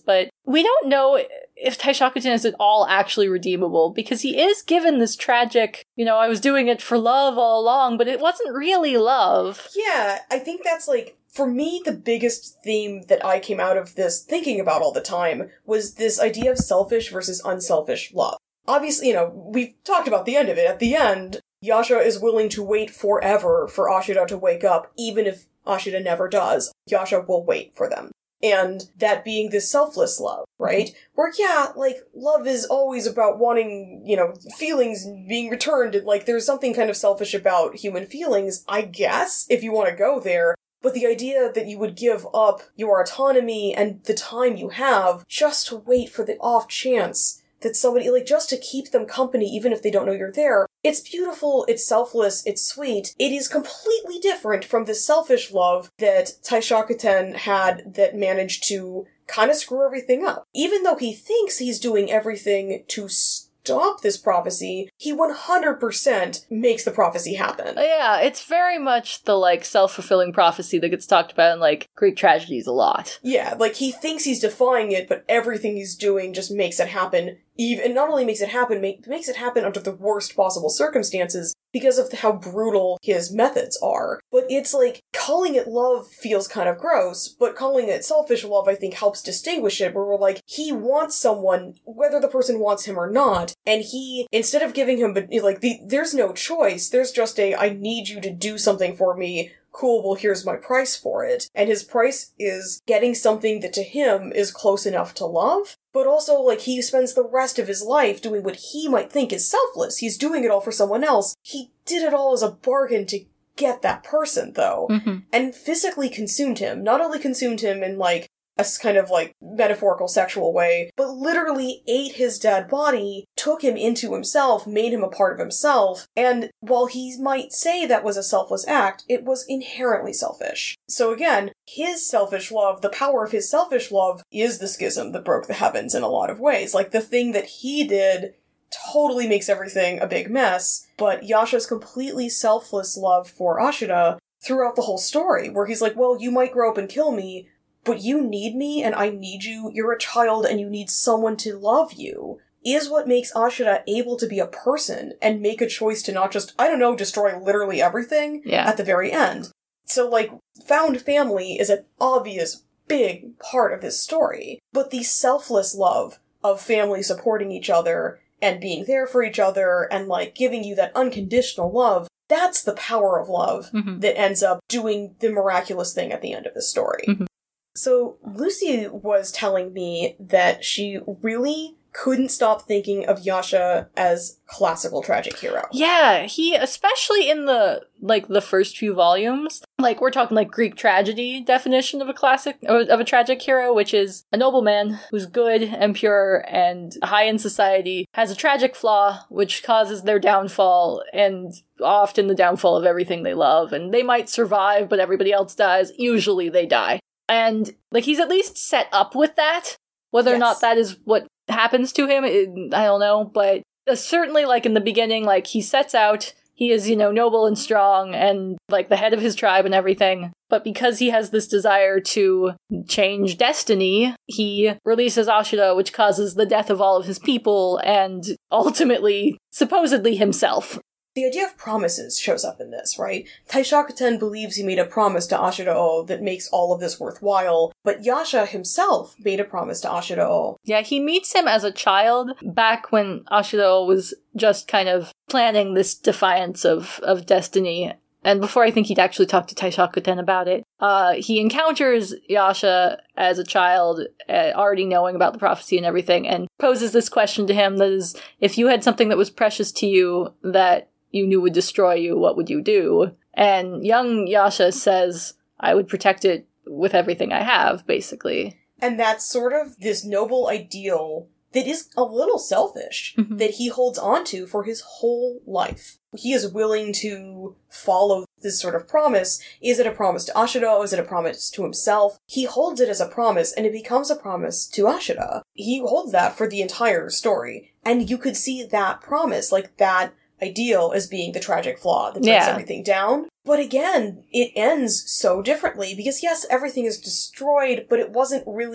we don't know if Taishakuten is at all actually redeemable, because he is given this tragic, you know, I was doing it for love all along, but it wasn't really love. Yeah, I think that's like, for me, the biggest theme that I came out of this thinking about all the time was this idea of selfish versus unselfish love. Obviously, you know, we've talked about the end of it. At the end, Yasha is willing to wait forever for Ashura to wake up, even if Ashura never does. Yasha will wait for them. And that being this selfless love, right? Where, yeah, like, love is always about wanting, you know, feelings being returned, and, like, there's something kind of selfish about human feelings, I guess, if you want to go there. But the idea that you would give up your autonomy and the time you have just to wait for the off chance that somebody, like, just to keep them company even if they don't know you're there, it's beautiful, it's selfless, it's sweet. It is completely different from the selfish love that Taishakuten had that managed to kind of screw everything up. Even though he thinks he's doing everything to stop this prophecy, he one hundred percent makes the prophecy happen. Yeah, it's very much the, like, self-fulfilling prophecy that gets talked about in, like, Greek tragedies a lot. Yeah, like, he thinks he's defying it, but everything he's doing just makes it happen. Even, and not only makes it happen, make, makes it happen under the worst possible circumstances because of how brutal his methods are. But it's like, calling it love feels kind of gross, but calling it selfish love, I think, helps distinguish it, where we're like, he wants someone, whether the person wants him or not, and he, instead of giving him, but like, the, there's no choice, there's just a, I need you to do something for me, cool, well, here's my price for it. And his price is getting something that to him is close enough to love, but also, like, he spends the rest of his life doing what he might think is selfless. He's doing it all for someone else. He did it all as a bargain to get that person, though. Mm-hmm. And physically consumed him. Not only consumed him in, like, a kind of, like, metaphorical sexual way, but literally ate his dead body, took him into himself, made him a part of himself, and while he might say that was a selfless act, it was inherently selfish. So again, his selfish love, the power of his selfish love, is the schism that broke the heavens in a lot of ways. Like, the thing that he did totally makes everything a big mess, but Yasha's completely selfless love for Ashura throughout the whole story, where he's like, well, you might grow up and kill me, but you need me, and I need you, you're a child, and you need someone to love you, is what makes Ashura able to be a person, and make a choice to not just, I don't know, destroy literally everything yeah. at the very end. So, like, found family is an obvious, big part of this story, but the selfless love of family supporting each other, and being there for each other, and, like, giving you that unconditional love, that's the power of love mm-hmm. that ends up doing the miraculous thing at the end of the story. Mm-hmm. So, Lucy was telling me that she really couldn't stop thinking of Yasha as classical tragic hero. Yeah, he, especially in the, like, the first few volumes, like, we're talking, like, Greek tragedy definition of a classic, of a tragic hero, which is a nobleman who's good and pure and high in society, has a tragic flaw, which causes their downfall, and often the downfall of everything they love, and they might survive, but everybody else dies. Usually they die. And, like, he's at least set up with that. Whether yes. or not that is what happens to him, it, I don't know, but uh, certainly, like, in the beginning, like, he sets out, he is, you know, noble and strong, and, like, the head of his tribe and everything, but because he has this desire to change destiny, he releases Ashura, which causes the death of all of his people, and ultimately, supposedly himself. The idea of promises shows up in this, right? Taishakuten believes he made a promise to Ashura-o that makes all of this worthwhile, but Yasha himself made a promise to Ashura-o. Yeah, he meets him as a child, back when Ashura-o was just kind of planning this defiance of, of destiny. And before I think he'd actually talked to Taishakuten about it, uh, he encounters Yasha as a child, uh, already knowing about the prophecy and everything, and poses this question to him that is, if you had something that was precious to you that you knew would destroy you, what would you do? And young Yasha says, I would protect it with everything I have, basically. And that's sort of this noble ideal that is a little selfish, mm-hmm. that he holds on to for his whole life. He is willing to follow this sort of promise. Is it a promise to Ashura? Is it a promise to himself? He holds it as a promise, and it becomes a promise to Ashura. He holds that for the entire story. And you could see that promise, like that ideal, as being the tragic flaw that takes yeah. everything down. But again, it ends so differently, because yes, everything is destroyed, but it wasn't really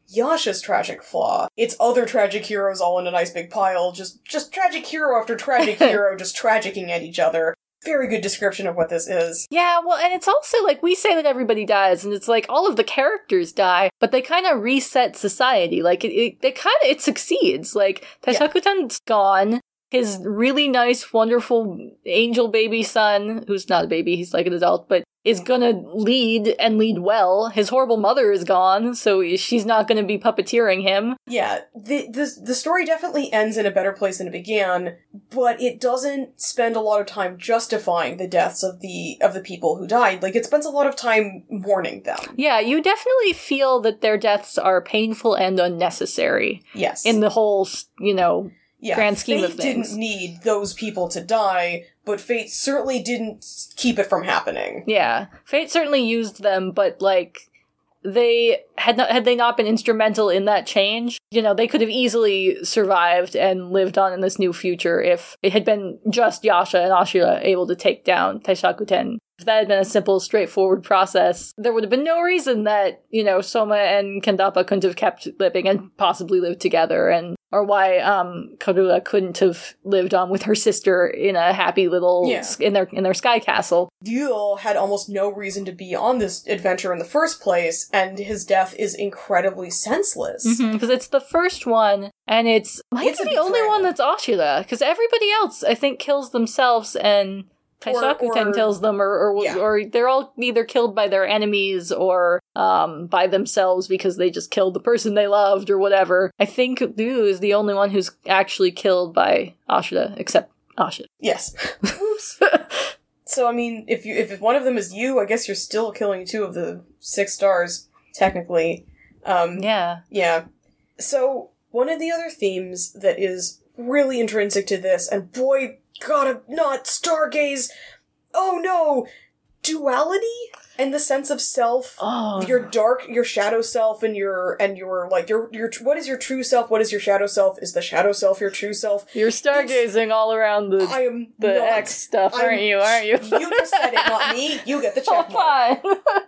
Yasha's tragic flaw. It's other tragic heroes all in a nice big pile, just just tragic hero after tragic hero just tragicking at each other. Very good description of what this is. Yeah, well, and it's also like we say that everybody dies, and it's like all of the characters die, but they kind of reset society. Like it, it, it kind of it succeeds. Like Taishakuten's yeah. gone. His really nice, wonderful angel baby son, who's not a baby, he's like an adult, but is gonna lead and lead well. His horrible mother is gone, so she's not gonna be puppeteering him. Yeah, the, the the story definitely ends in a better place than it began, but it doesn't spend a lot of time justifying the deaths of the of the people who died. Like, it spends a lot of time mourning them. Yeah, you definitely feel that their deaths are painful and unnecessary. Yes. In the whole, you know... Yeah, grand scheme Fate of things. Didn't need those people to die, but Fate certainly didn't keep it from happening. Yeah, Fate certainly used them, but like they had not had they not been instrumental in that change, you know, they could have easily survived and lived on in this new future if it had been just Yasha and Ashura able to take down Taishakuten. If that had been a simple, straightforward process, there would have been no reason that, you know, Soma and Kendappa couldn't have kept living and possibly lived together, and or why um, Karura couldn't have lived on with her sister in a happy little yeah. in their in their sky castle. Yule had almost no reason to be on this adventure in the first place, and his death is incredibly senseless. Because mm-hmm, it's the first one, and it's might it's be the only one that's Ashura, because everybody else, I think, kills themselves and Taishakuten kills them, or or, yeah. or they're all either killed by their enemies or um, by themselves because they just killed the person they loved or whatever. I think Ryu is the only one who's actually killed by Ashura, except Ashura. Yes. Oops. So, I mean, if you if one of them is you, I guess you're still killing two of the six stars, technically. Um, yeah. Yeah. So, one of the other themes that is really intrinsic to this, and boy... Gotta not stargaze. Oh no! Duality and the sense of self. Oh. Your dark, your shadow self, and your and your like your your what is your true self? What is your shadow self? Is the shadow self your true self? You're stargazing it's, all around the I am the not, X stuff, I'm, aren't you? Aren't you? You just said it, not me. You get the check mark.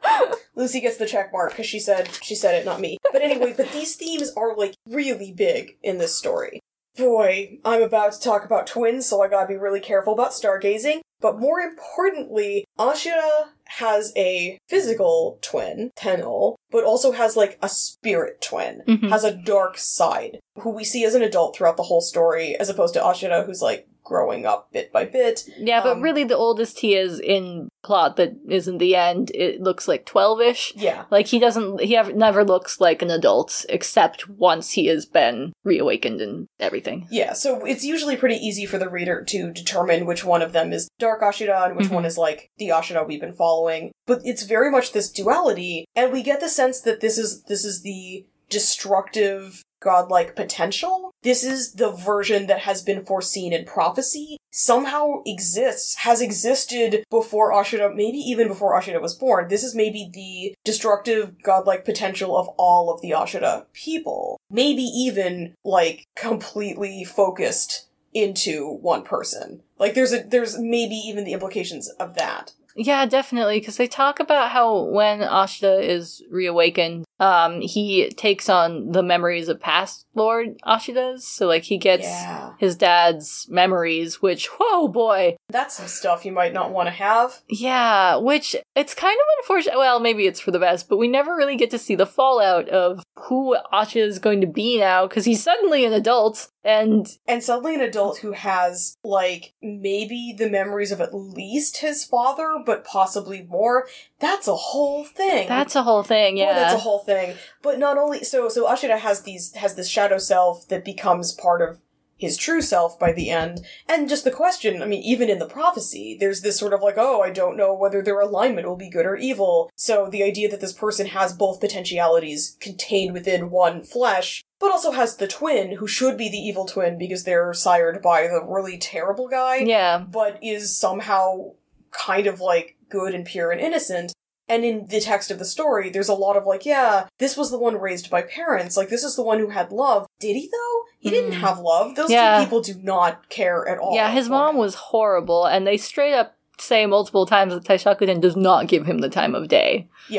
Lucy gets the check mark because she said she said it, not me. But anyway, but these themes are like really big in this story. Boy, I'm about to talk about twins, so I gotta be really careful about stargazing. But more importantly, Ashura has a physical twin, Tenno, but also has, like, a spirit twin. Mm-hmm. Has a dark side, who we see as an adult throughout the whole story, as opposed to Ashura, who's, like, growing up bit by bit. Yeah, but um, really the oldest he is in plot that isn't the end, it looks like twelve-ish. Yeah. Like, he doesn't, he have, never looks like an adult, except once he has been reawakened and everything. Yeah, so it's usually pretty easy for the reader to determine which one of them is Dark Ashura and which mm-hmm. one is, like, the Ashura we've been following. But it's very much this duality, and we get the sense that this is this is the destructive, godlike potential. This is the version that has been foreseen in prophecy, somehow exists, has existed before Ashura, maybe even before Ashura was born. This is maybe the destructive, godlike potential of all of the Ashura people. Maybe even, like, completely focused into one person. Like, there's a there's maybe even the implications of that. Yeah, definitely, because they talk about how when Ashura is reawakened, um, he takes on the memories of past Lord Ashuras. So, like, he gets yeah. his dad's memories, which, whoa, boy! That's some stuff you might not want to have. Yeah, which, it's kind of unfortunate. Well, maybe it's for the best, but we never really get to see the fallout of who Ashura is going to be now, because he's suddenly an adult, and... And suddenly an adult who has, like, maybe the memories of at least his father, but possibly more. That's a whole thing. That's a whole thing, yeah. Boy, that's a whole thing. But not only... So, so Ashura has these, has this shadow self that becomes part of his true self by the end. And just the question, I mean, even in the prophecy, there's this sort of like, oh, I don't know whether their alignment will be good or evil. So the idea that this person has both potentialities contained within one flesh, but also has the twin, who should be the evil twin because they're sired by the really terrible guy. Yeah. But is somehow kind of like good and pure and innocent. And in the text of the story, there's a lot of like, yeah, this was the one raised by parents. Like, this is the one who had love. Did he, though? He mm. didn't have love. Those yeah. two people do not care at all. Yeah, his mom him. was horrible, and they straight up say multiple times that Taishakuten does not give him the time of day. Yeah.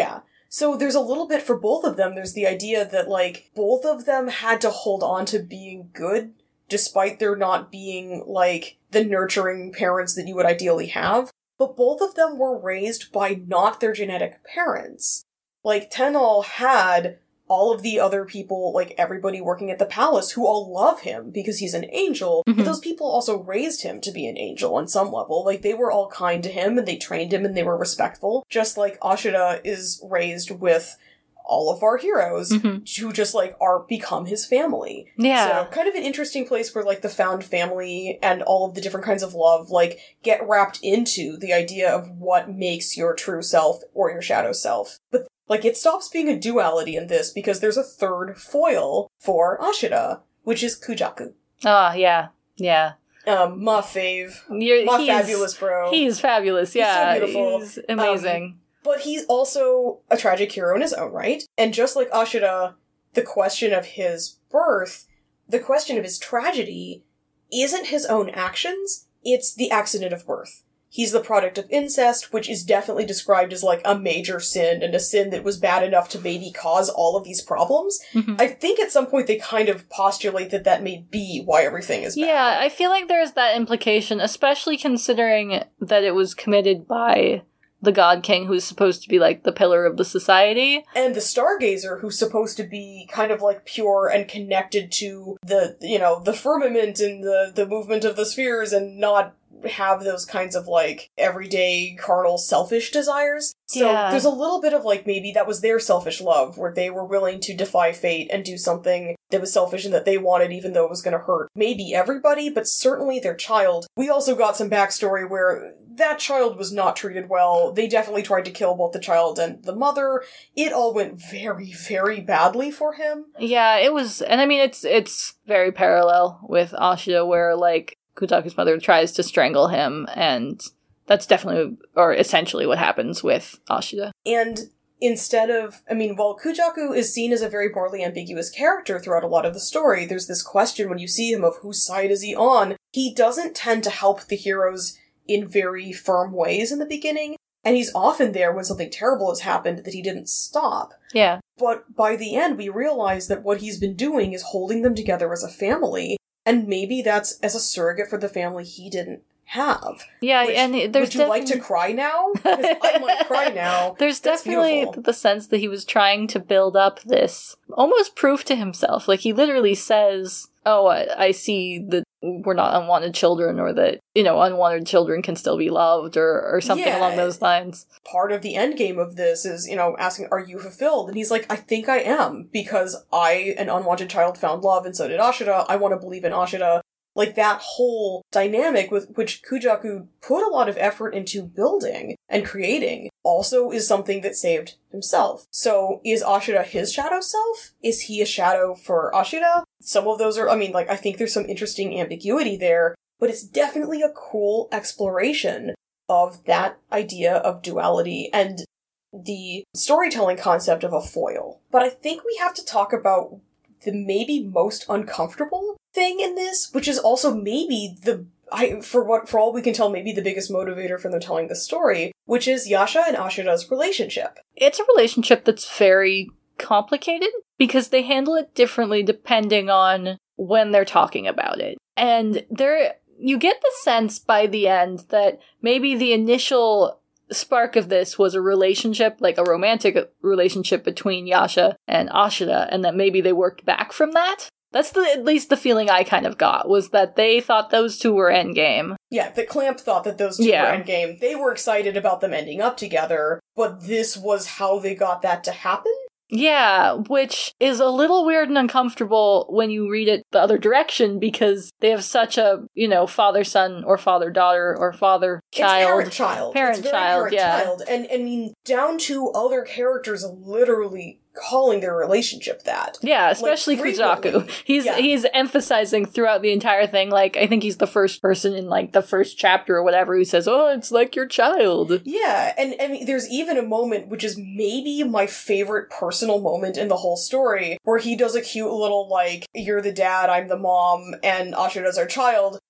So there's a little bit for both of them. There's the idea that, like, both of them had to hold on to being good, despite there not being, like, the nurturing parents that you would ideally have. But both of them were raised by not their genetic parents. Like, Tenal had all of the other people, like everybody working at the palace, who all love him because he's an angel, mm-hmm. but those people also raised him to be an angel on some level. Like, they were all kind to him, and they trained him, and they were respectful. Just like Ashura is raised with all of our heroes, mm-hmm. who just, like, are become his family. Yeah. So, kind of an interesting place where, like, the found family and all of the different kinds of love, like, get wrapped into the idea of what makes your true self or your shadow self. But Like, it stops being a duality in this because there's a third foil for Ashura, which is Kujaku. Ah, oh, yeah. Yeah. Um, my fave. You're, my fabulous bro. He's fabulous, yeah. He's so beautiful. He's amazing. Um, but he's also a tragic hero in his own right. And just like Ashura, the question of his birth, the question of his tragedy, isn't his own actions, it's the accident of birth. He's the product of incest, which is definitely described as, like, a major sin, and a sin that was bad enough to maybe cause all of these problems. Mm-hmm. I think at some point they kind of postulate that that may be why everything is bad. Yeah, I feel like there's that implication, especially considering that it was committed by the God King, who's supposed to be, like, the pillar of the society. And the Stargazer, who's supposed to be kind of, like, pure and connected to the, you know, the firmament and the, the movement of the spheres, and not have those kinds of, like, everyday, carnal, selfish desires. So yeah. There's a little bit of, like, maybe that was their selfish love, where they were willing to defy fate and do something that was selfish and that they wanted, even though it was going to hurt maybe everybody, but certainly their child. We also got some backstory where that child was not treated well. They definitely tried to kill both the child and the mother. It all went very, very badly for him. Yeah, it was, and I mean, it's it's very parallel with Ashura, where, like, Kujaku's mother tries to strangle him, and that's definitely, or essentially, what happens with Ashura. And instead of, I mean, while Kujaku is seen as a very morally ambiguous character throughout a lot of the story, there's this question when you see him of whose side is he on. He doesn't tend to help the heroes in very firm ways in the beginning, and he's often there when something terrible has happened that he didn't stop. Yeah. But by the end, we realize that what he's been doing is holding them together as a family, and maybe that's as a surrogate for the family he didn't have. Yeah, Which, and there's would you like to cry now? Because I might cry now. There's That's definitely beautiful. The sense that he was trying to build up this almost proof to himself. Like, he literally says, oh, I, I see that we're not unwanted children, or that, you know, unwanted children can still be loved, or, or something Yeah. along those lines. Part of the end game of this is, you know, asking, are you fulfilled? And he's like, I think I am, because I, an unwanted child, found love, and so did Ashura. I want to believe in Ashura. Like, that whole dynamic with which Kujaku put a lot of effort into building and creating also is something that saved himself. So, is Ashura his shadow self? Is he a shadow for Ashura? Some of those are, I mean, like, I think there's some interesting ambiguity there, but it's definitely a cool exploration of that idea of duality and the storytelling concept of a foil. But I think we have to talk about the maybe most uncomfortable thing in this, which is also maybe the, I, for what, for all we can tell, maybe the biggest motivator for them telling the story, which is Yasha and Ashura's relationship. It's a relationship that's very complicated, because they handle it differently depending on when they're talking about it. And there, you get the sense by the end that maybe the initial spark of this was a relationship, like a romantic relationship between Yasha and Ashura, and that maybe they worked back from that. That's the, at least the feeling I kind of got, was that they thought those two were endgame. Yeah, that Clamp thought that those two yeah. were endgame. They were excited about them ending up together, but this was how they got that to happen? Yeah, which is a little weird and uncomfortable when you read it the other direction, because they have such a, you know, father-son or father-daughter or father-child. It's parent-child. Parent-child, it's very yeah. parent-child. And, I mean, down to other characters literally calling their relationship that. Yeah, especially like, Kujaku. He's yeah. he's emphasizing throughout the entire thing, like, I think he's the first person in, like, the first chapter or whatever who says, oh, it's like your child. Yeah, and I mean, there's even a moment, which is maybe my favorite personal moment in the whole story, where he does a cute little, like, you're the dad, I'm the mom, and Ashura's our child,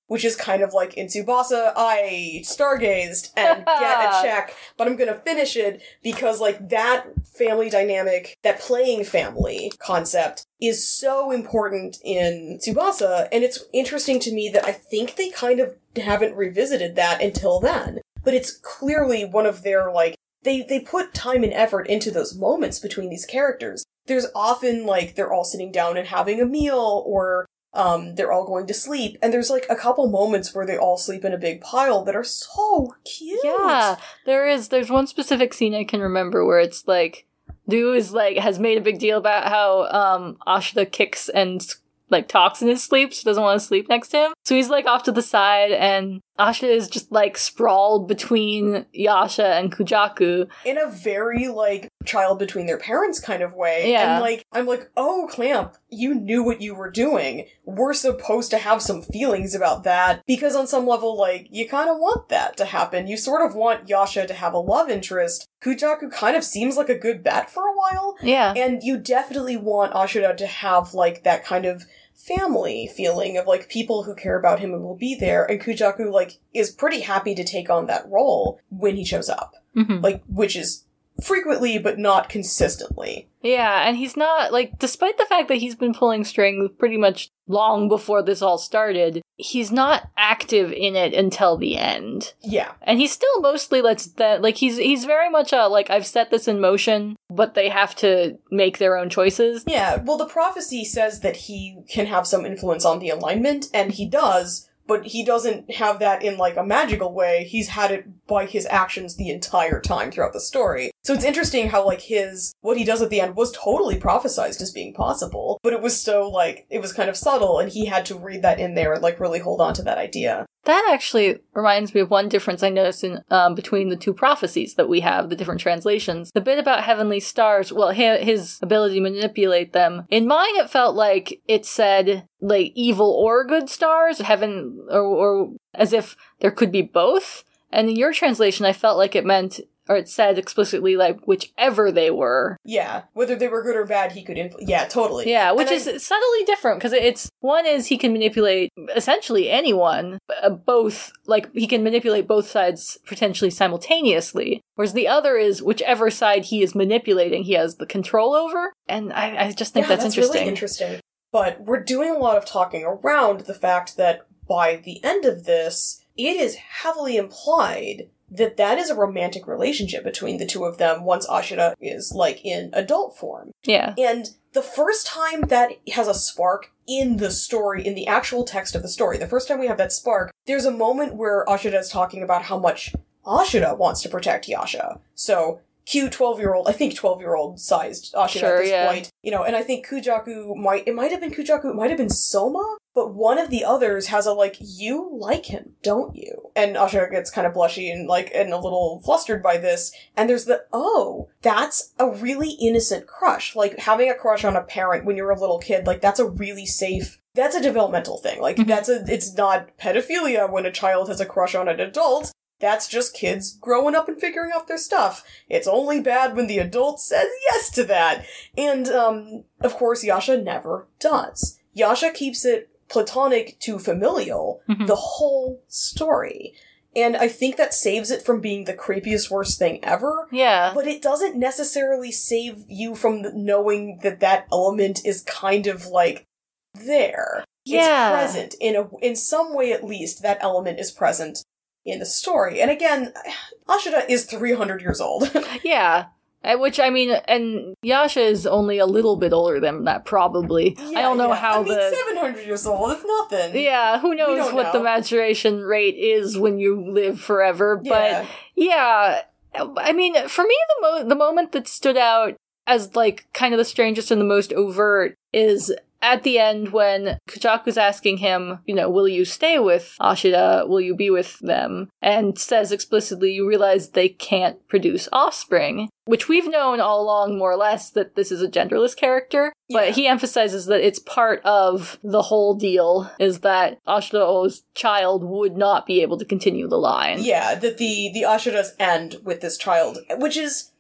which is kind of like in Tsubasa, I stargazed and get a check, but I'm gonna finish it because, like, that family dynamic, that playing family concept is so important in Tsubasa, and it's interesting to me that I think they kind of haven't revisited that until then. But it's clearly one of their, like, they, they put time and effort into those moments between these characters. There's often, like, they're all sitting down and having a meal, or um, they're all going to sleep, and there's, like, a couple moments where they all sleep in a big pile that are so cute. Yeah, there is. There's one specific scene I can remember where it's, like, Ryu is, like, has made a big deal about how um, Ashita kicks and, like, talks in his sleep, so doesn't want to sleep next to him. So he's, like, off to the side, and Ashita is just, like, sprawled between Yasha and Kujaku. In a very, like, child between their parents kind of way. Yeah. And, like, I'm like, oh, Clamp, you knew what you were doing. We're supposed to have some feelings about that, because on some level, like, you kind of want that to happen. You sort of want Yasha to have a love interest. Kujaku kind of seems like a good bet for a while. Yeah. And you definitely want Ashita to have, like, that kind of family feeling of, like, people who care about him and will be there, and Kujaku, like, is pretty happy to take on that role when he shows up. Mm-hmm. Like, which is frequently, but not consistently. Yeah, and he's not, like, despite the fact that he's been pulling strings pretty much long before this all started, he's not active in it until the end. Yeah. And he still mostly lets that, like, he's he's very much a, like, I've set this in motion, but they have to make their own choices. Yeah, well, the prophecy says that he can have some influence on the alignment, and he does, but he doesn't have that in, like, a magical way. He's had it by his actions the entire time throughout the story. So it's interesting how, like, his, what he does at the end was totally prophesized as being possible, but it was so, like, it was kind of subtle, and he had to read that in there and, like, really hold on to that idea. That actually reminds me of one difference I noticed in um, between the two prophecies that we have, the different translations. The bit about heavenly stars, well, his, his ability to manipulate them. In mine, it felt like it said, like, evil or good stars, heaven, or, or as if there could be both. And in your translation, I felt like it meant, or it said explicitly, like, whichever they were. Yeah, whether they were good or bad, he could influ- Yeah, totally. Yeah, which and is I- subtly different, because it's, one is he can manipulate essentially anyone, uh, both, like, he can manipulate both sides potentially simultaneously, whereas the other is whichever side he is manipulating, he has the control over, and I, I just think yeah, that's, that's interesting. really interesting. But we're doing a lot of talking around the fact that by the end of this, it is heavily implied that that is a romantic relationship between the two of them once Ashita is, like, in adult form. Yeah. And the first time that has a spark in the story, in the actual text of the story, the first time we have that spark, there's a moment where Ashita is talking about how much Ashita wants to protect Yasha. So, cute twelve-year-old, I think twelve-year-old sized Ashita Sure, at this yeah. point. You know, and I think Kujaku might, it might have been Kujaku, it might have been Soma, but one of the others has a, like, you like him, don't you? And Ashita gets kind of blushy and, like, and a little flustered by this, and there's the, oh, that's a really innocent crush. Like, having a crush on a parent when you're a little kid, like, that's a really safe, that's a developmental thing. Like, Mm-hmm. that's a, it's not pedophilia when a child has a crush on an adult. That's just kids growing up and figuring out their stuff. It's only bad when the adult says yes to that. And, um, of course, Yasha never does. Yasha keeps it platonic to familial Mhm. the whole story. And I think that saves it from being the creepiest, worst thing ever. Yeah. But it doesn't necessarily save you from the- knowing that that element is kind of, like, there. Yeah. It's present. In a, in some way, at least, that element is present in the story. And again, Ashita is three hundred years old. Yeah. Uh, Which, I mean, and Yasha is only a little bit older than that, probably. I don't know yeah. how I mean, the... seven hundred years old, it's nothing. Yeah, who knows don't what the know. maturation rate is when you live forever, Yeah. but yeah, I mean, for me, the mo- the moment that stood out as, like, kind of the strangest and the most overt is at the end when Kujaku's asking him, you know, will you stay with Ashita? Will you be with them? And says explicitly, you realize they can't produce offspring, which we've known all along, more or less, that this is a genderless character. Yeah. But he emphasizes that it's part of the whole deal, is that Ashita-o's child would not be able to continue the line. Yeah, that the, the Ashitas end with this child, which is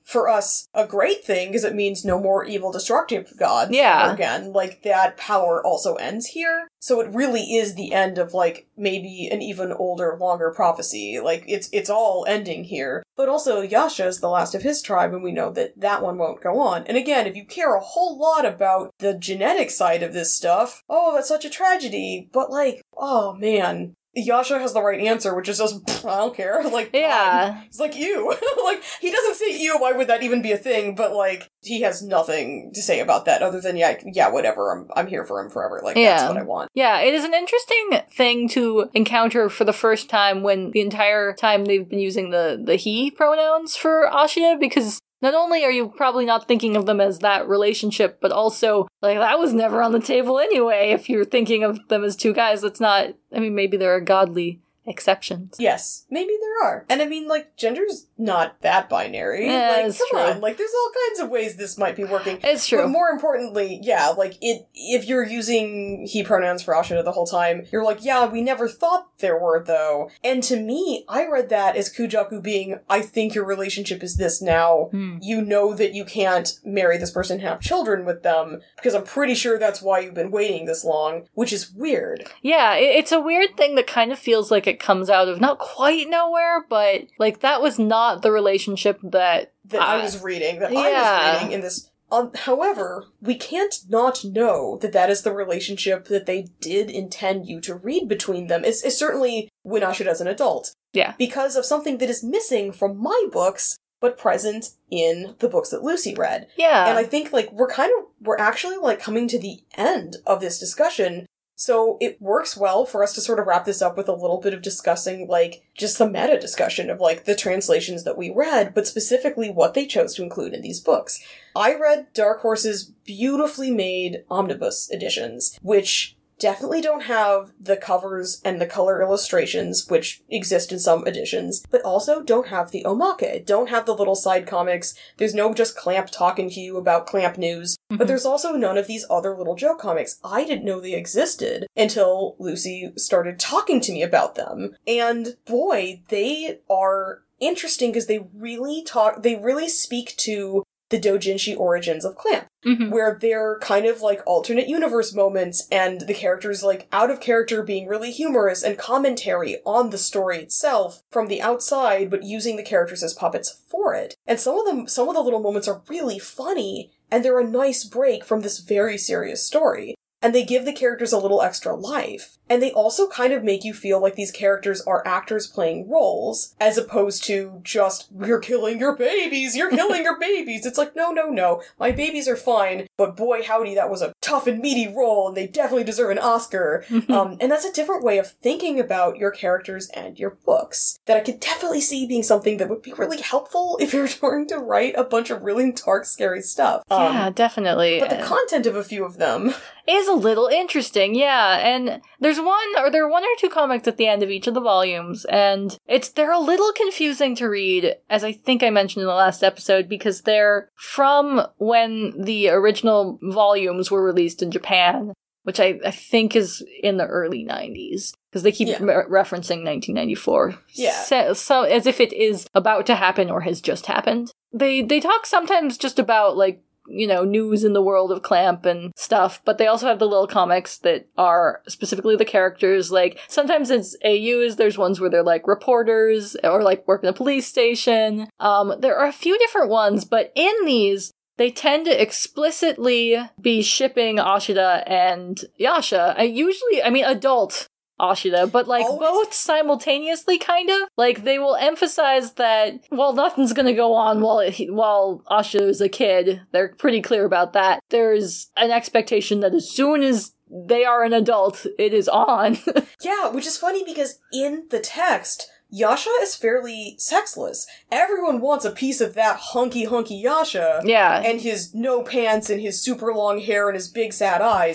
for us a great thing, because it means no more evil, destructive gods Yeah. ever again. Like, that power also ends here. So it really is the end of, like, maybe an even older, longer prophecy. Like, it's it's all ending here. But also, Yasha is the last of his tribe, and we know that that one won't go on. And again, if you care a whole lot about the genetic side of this stuff, oh, that's such a tragedy. But, like, oh, man. Yasha has the right answer, which is just, I don't care. Like, Yeah. fine. He's like, you. Like, he doesn't say you, why would that even be a thing? But, like, he has nothing to say about that other than, yeah, yeah, whatever, I'm I'm here for him forever. Like, Yeah. that's what I want. Yeah, it is an interesting thing to encounter for the first time when the entire time they've been using the, the he pronouns for Ashia, because not only are you probably not thinking of them as that relationship, but also, like, that was never on the table anyway. If you're thinking of them as two guys, that's not, I mean, maybe there are godly exceptions. Yes, maybe there are. And I mean, like, gender's not that binary. Yeah, like, it's come true. on. Like, there's all kinds of ways this might be working. It's true. But more importantly, yeah, like, it if you're using he pronouns for Ashina the whole time, you're like, yeah, we never thought there were, though. And to me, I read that as Kujaku being, I think your relationship is this now. Hmm. You know that you can't marry this person and have children with them, because I'm pretty sure that's why you've been waiting this long, which is weird. Yeah, it, it's a weird thing that kind of feels like it comes out of not quite nowhere, but, like, that was not the relationship that... That I I- was reading, that I Yeah. was reading in this. Um, however, we can't not know that that is the relationship that they did intend you to read between them. It's, it's certainly when Ashida as an adult. Yeah. Because of something that is missing from my books, but present in the books that Lucy read. Yeah. And I think, like, we're kind of, we're actually, like, coming to the end of this discussion. So it works well for us to sort of wrap this up with a little bit of discussing, like, just the meta discussion of, like, the translations that we read, but specifically what they chose to include in these books. I read Dark Horse's beautifully made omnibus editions, which definitely don't have the covers and the color illustrations, which exist in some editions, but also don't have the omake, don't have the little side comics. There's no just Clamp talking to you about Clamp news, Mhm. but there's also none of these other little joke comics. I didn't know they existed until Lucy started talking to me about them. And boy, they are interesting because they really talk, they really speak to the doujinshi origins of Clamp, Mhm. where they're kind of like alternate universe moments and the characters like out of character being really humorous and commentary on the story itself from the outside, but using the characters as puppets for it. And some of them, some of the little moments are really funny, and they're a nice break from this very serious story. And they give the characters a little extra life. And they also kind of make you feel like these characters are actors playing roles, as opposed to just, you're killing your babies, you're killing your babies. It's like, no, no, no, my babies are fine, but boy howdy, that was a tough and meaty role, and they definitely deserve an Oscar. um, and that's a different way of thinking about your characters and your books, that I could definitely see being something that would be really helpful if you're trying to write a bunch of really dark, scary stuff. Um, yeah, definitely. But the content of a few of them... is a little interesting, yeah. And there's one, or there are one or two comics at the end of each of the volumes, and it's they're a little confusing to read, as I think I mentioned in the last episode, because they're from when the original volumes were released in Japan, which I, I think is in the early nineties. Because they keep Yeah. re- referencing nineteen ninety-four. Yeah. So, so as if it is about to happen or has just happened. They they talk sometimes just about, like, you know, news in the world of Clamp and stuff, but they also have the little comics that are specifically the characters. Like, sometimes it's A Us, there's ones where they're, like, reporters, or, like, work in a police station. Um, there are a few different ones, but in these, they tend to explicitly be shipping Ashida and Yasha. I usually, I mean, adult Ashida, but, like, Always- both simultaneously, kind of. Like, they will emphasize that, well, nothing's gonna go on while it, while Ashida is a kid. They're pretty clear about that. There's an expectation that as soon as they are an adult, it is on. Yeah, which is funny because in the text, Yasha is fairly sexless. Everyone wants a piece of that hunky hunky Yasha. Yeah. And his no pants and his super long hair and his big sad eyes.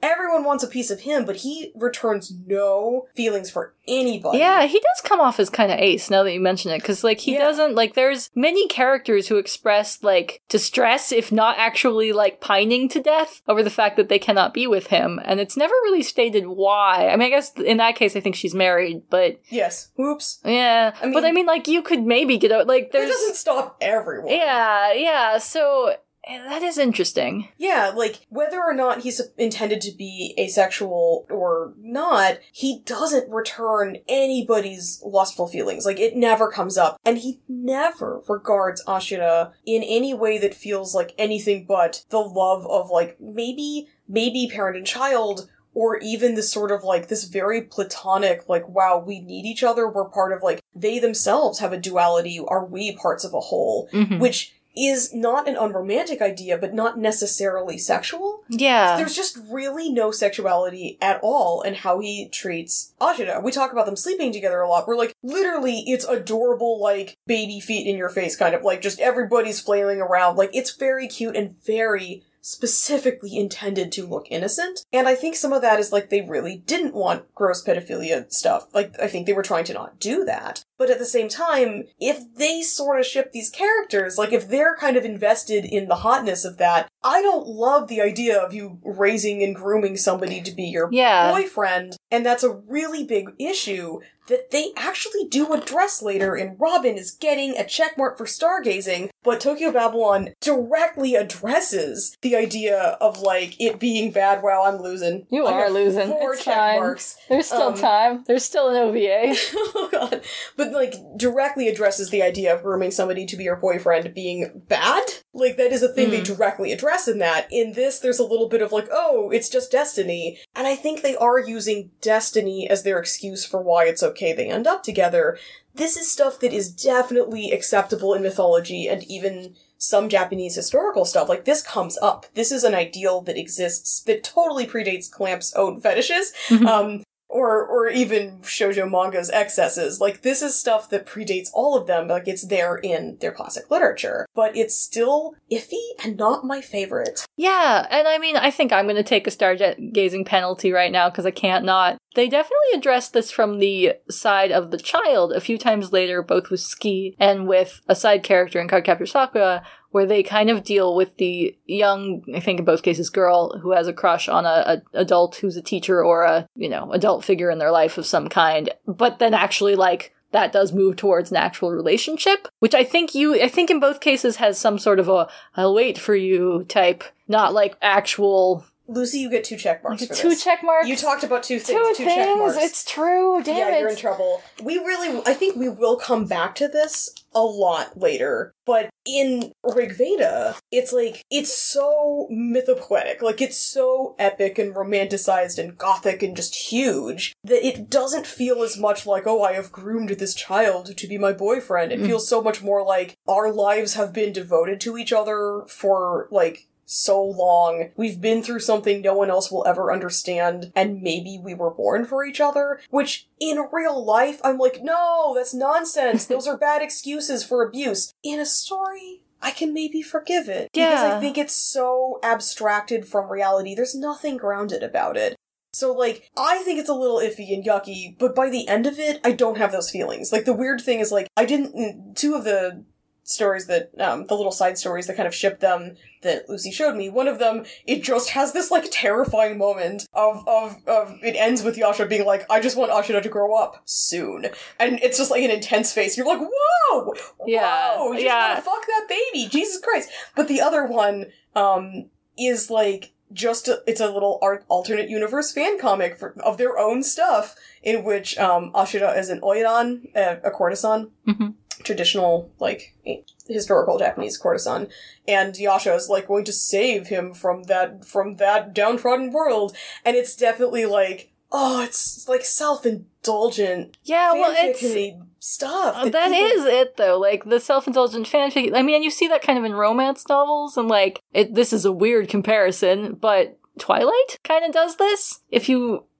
everyone wants a piece of him, but he returns no feelings for anybody. Yeah, he does come off as kind of ace, now that you mention it, because, like, he Yeah. doesn't, like, there's many characters who express, like, distress, if not actually, like, pining to death over the fact that they cannot be with him, and it's never really stated why. I mean, I guess in that case, I think she's married, but... Yes. Whoops. Yeah, I mean- but I mean, like, you could maybe get out, like, That there's... doesn't stop everyone. Yeah, yeah, so... That is interesting. Yeah, like, whether or not he's intended to be asexual or not, he doesn't return anybody's lustful feelings. Like, it never comes up. And he never regards Ashura in any way that feels like anything but the love of, like, maybe, maybe parent and child, or even this sort of, like, this very platonic, like, wow, we need each other, we're part of, like, they themselves have a duality, are we parts of a whole? Mhm. Which is not an unromantic idea, but not necessarily sexual. Yeah. There's just really no sexuality at all in how he treats Ashura. We talk about them sleeping together a lot. We're like, literally, it's adorable, like, baby feet in your face, kind of, like, just everybody's flailing around. Like, it's very cute and very specifically intended to look innocent. And I think some of that is, like, they really didn't want gross pedophilia stuff. Like, I think they were trying to not do that. But at the same time, if they sort of ship these characters, like, if they're kind of invested in the hotness of that, I don't love the idea of you raising and grooming somebody to be your Yeah. boyfriend. And that's a really big issue that they actually do address later in Robin is getting a checkmark for stargazing, but Tokyo Babylon directly addresses the idea of, like, it being bad. Wow, I'm losing. You I are have losing. Four It's check fine. marks. There's still Um, time. There's still an O V A. Oh god. But, like, directly addresses the idea of grooming somebody to be your boyfriend being bad. Like, that is a thing they Mm. directly address in that. In this, there's a little bit of, like, oh, it's just destiny. And I think they are using destiny as their excuse for why it's okay they end up together. This is stuff that is definitely acceptable in mythology and even some Japanese historical stuff. Like, this comes up. This is an ideal that exists that totally predates Clamp's own fetishes. um, Or, or even shoujo manga's excesses. Like, this is stuff that predates all of them. Like, it's there in their classic literature. But it's still iffy and not my favorite. Yeah, and I mean, I think I'm going to take a stargazing penalty right now because I can't not. They definitely address this from the side of the child a few times later, both with Ski and with a side character in Cardcaptor Sakura, where they kind of deal with the young, I think in both cases, girl who has a crush on a, a adult who's a teacher or a, you know, adult figure in their life of some kind, but then actually, like, that does move towards an actual relationship, which I think you, I think in both cases has some sort of a, I'll wait for you type, not like actual... Lucy, you get two check marks Like for two this. check marks? You talked about two things. Two, Two, check things? marks. It's true, damn yeah, it. you're in trouble. We really, I think we will come back to this a lot later, but in Rigveda, it's like, it's so mythopoetic, like, it's so epic and romanticized and gothic and just huge, that it doesn't feel as much like, oh, I have groomed this child to be my boyfriend. It Mm. feels so much more like our lives have been devoted to each other for, like, so long. We've been through something no one else will ever understand, and maybe we were born for each other, which in real life, I'm like, no, that's nonsense. Those are bad excuses for abuse. In a story, I can maybe forgive it. Because Yeah. I think it's so abstracted from reality. There's nothing grounded about it. So, like, I think it's a little iffy and yucky, but by the end of it, I don't have those feelings. Like, the weird thing is, like, I didn't, two of the stories that, um, the little side stories that kind of ship them that Lucy showed me, one of them, it just has this, like, terrifying moment of, of, of, it ends with Yasha being like, I just want Ashura to grow up soon. And it's just, like, an intense face. You're like, whoa! Yeah, Whoa! You just yeah. wanna fuck that baby! Jesus Christ! But the other one, um, is, like, just a, it's a little art, alternate universe fan comic for, of their own stuff, in which, um, Ashura is an oiran, uh, a courtesan. Mhm. Traditional, like, historical Japanese courtesan, and Yasha is, like, going to save him from that, from that downtrodden world, and it's definitely, like, oh, it's, like, self-indulgent, Yeah, well, it's... fanfic-y stuff. Uh, that people- is it, though. Like, the self-indulgent fanfic. I mean, and you see that kind of in romance novels, and, like, it, this is a weird comparison, but Twilight kind of does this. If you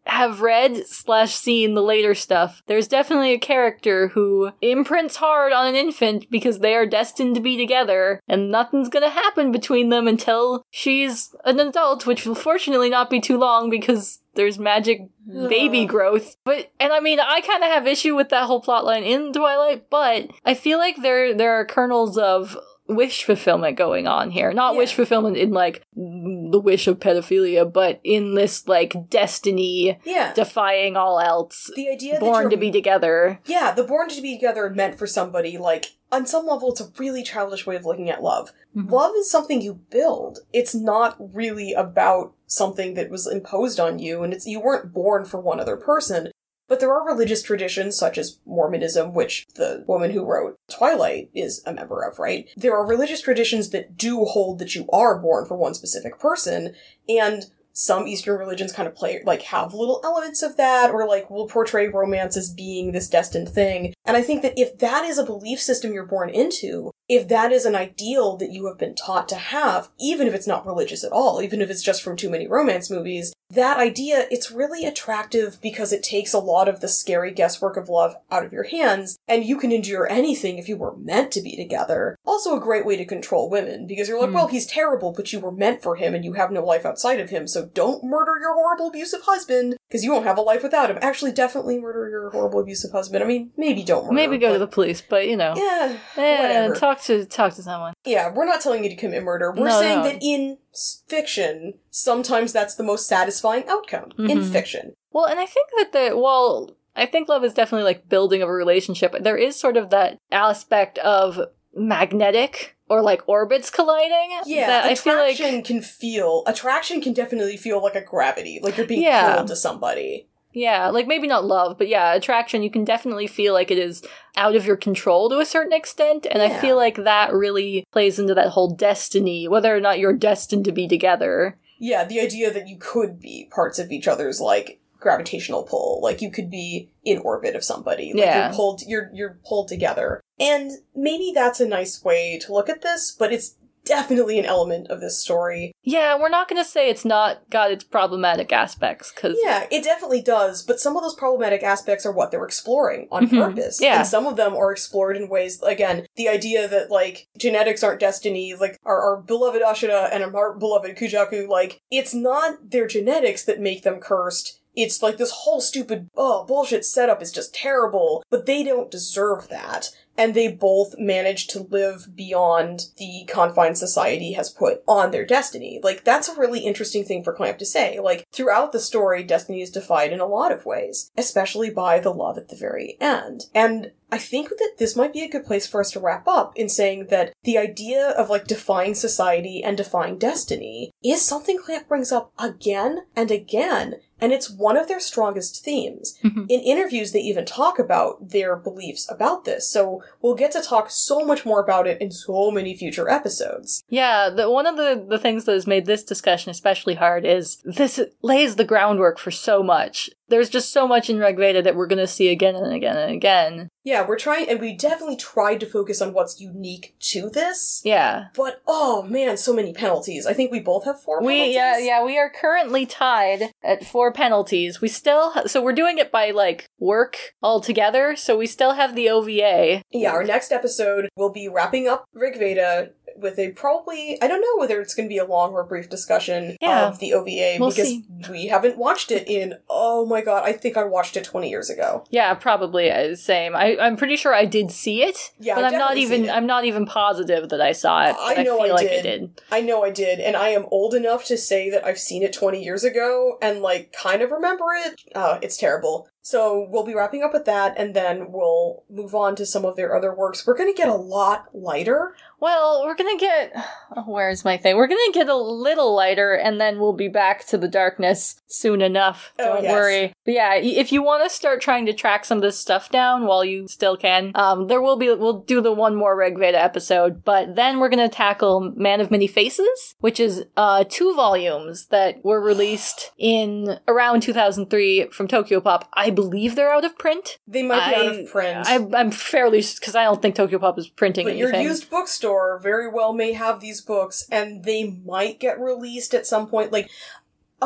have read slash seen the later stuff, there's definitely a character who imprints hard on an infant because they are destined to be together, and nothing's gonna happen between them until she's an adult, which will fortunately not be too long because there's magic baby Ugh. growth. But, and I mean, I kind of have issue with that whole plotline in Twilight, but I feel like there there are kernels of wish fulfillment going on here. Not Yeah. wish fulfillment in, like, the wish of pedophilia, but in this, like, destiny Yeah. defying all else, The idea that born you're- to be together. Yeah, the born to be together meant for somebody, like, on some level, it's a really childish way of looking at love. Mhm. Love is something you build. It's not really about something that was imposed on you, and it's you weren't born for one other person. But there are religious traditions, such as Mormonism, which the woman who wrote Twilight is a member of, right? There are religious traditions that do hold that you are born for one specific person, and some Eastern religions kind of play, like, have little elements of that, or, like, will portray romance as being this destined thing. And I think that if that is a belief system you're born into, if that is an ideal that you have been taught to have, even if it's not religious at all, even if it's just from too many romance movies, that idea, it's really attractive because it takes a lot of the scary guesswork of love out of your hands, and you can endure anything if you were meant to be together. Also a great way to control women, because you're like, Hmm. well, he's terrible, but you were meant for him and you have no life outside of him, so don't murder your horrible abusive husband, because you won't have a life without him. Actually, definitely murder your horrible abusive husband. I mean, maybe don't murder. Maybe go but- to the police, but, you know. Yeah, Eh, whatever. talk to talk to someone. Yeah, we're not telling you to commit murder. We're No, saying no. that in s- fiction, sometimes that's the most satisfying outcome. In Mhm. fiction. Well, and I think that the, well, I think love is definitely like building of a relationship. There is sort of that aspect of magnetic or like orbits colliding. Yeah, that I feel like, attraction can feel, attraction can definitely feel like a gravity, like you're being Yeah. pulled to somebody. yeah, like maybe not love, but yeah, attraction, you can definitely feel like it is out of your control to a certain extent. And I Yeah. feel like that really plays into that whole destiny, whether or not you're destined to be together. Yeah, the idea that you could be parts of each other's, like, gravitational pull. Like, you could be in orbit of somebody. Like, Yeah. you're pulled, you're, you're pulled together. And maybe that's a nice way to look at this, but it's definitely an element of this story. Yeah, we're not going to say it's not got its problematic aspects, because Yeah, it definitely does, but some of those problematic aspects are what they're exploring on Mhm. purpose. Yeah. And some of them are explored in ways, again, the idea that, like, genetics aren't destiny, like, our, our beloved Ashura and our beloved Kujaku, like, it's not their genetics that make them cursed. It's like this whole stupid, oh, bullshit setup is just terrible, but they don't deserve that. And they both manage to live beyond the confines society has put on their destiny. Like, that's a really interesting thing for Clamp to say. Like, throughout the story, destiny is defied in a lot of ways, especially by the love at the very end. And I think that this might be a good place for us to wrap up in saying that the idea of, like, defying society and defying destiny is something Clamp brings up again and again, and it's one of their strongest themes. Mhm. In interviews, they even talk about their beliefs about this, so we'll get to talk so much more about it in so many future episodes. Yeah, the, one of the, the things that has made this discussion especially hard is this lays the groundwork for so much. There's just so much in Rigveda that we're going to see again and again and again. Yeah, we're trying, and we definitely tried to focus on what's unique to this. Yeah. But, oh man, so many penalties. I think we both have four We penalties. yeah yeah we are currently tied at four penalties. We still ha- so we're doing it by like work all together. So we still have the O V A. Yeah, our next episode will be wrapping up Rigveda with a probably, I don't know whether it's going to be a long or brief discussion Yeah. of the O V A We'll because see. we haven't watched it in, oh my god, I think I watched it twenty years ago. Yeah, probably uh, same. I I'm pretty sure I did see it, Yeah, but I've I'm not definitely even seen it. I'm not even positive that I saw it. I but know I feel I like I did. did. I know I did, and I am old enough to say that I've seen it twenty years ago and, like, kind of remember it. Uh, it's terrible. So we'll be wrapping up with that, and then we'll move on to some of their other works. We're gonna get a lot lighter. Well, we're gonna get. Oh, where's my thing? We're gonna get a little lighter, and then we'll be back to the darkness soon enough. Oh, Don't yes. worry. But yeah, y- if you want to start trying to track some of this stuff down while you still can, um, there will be. We'll do the one more Rigveda episode, but then we're gonna tackle Man of Many Faces, which is uh two volumes that were released in around two thousand three from Tokyo Pop. I believe they're out of print. They might be I- out of print. I, I'm fairly because I don't think Tokyo Pop is printing But your anything. used bookstore very well may have these books, and they might get released at some point. Like, a bunch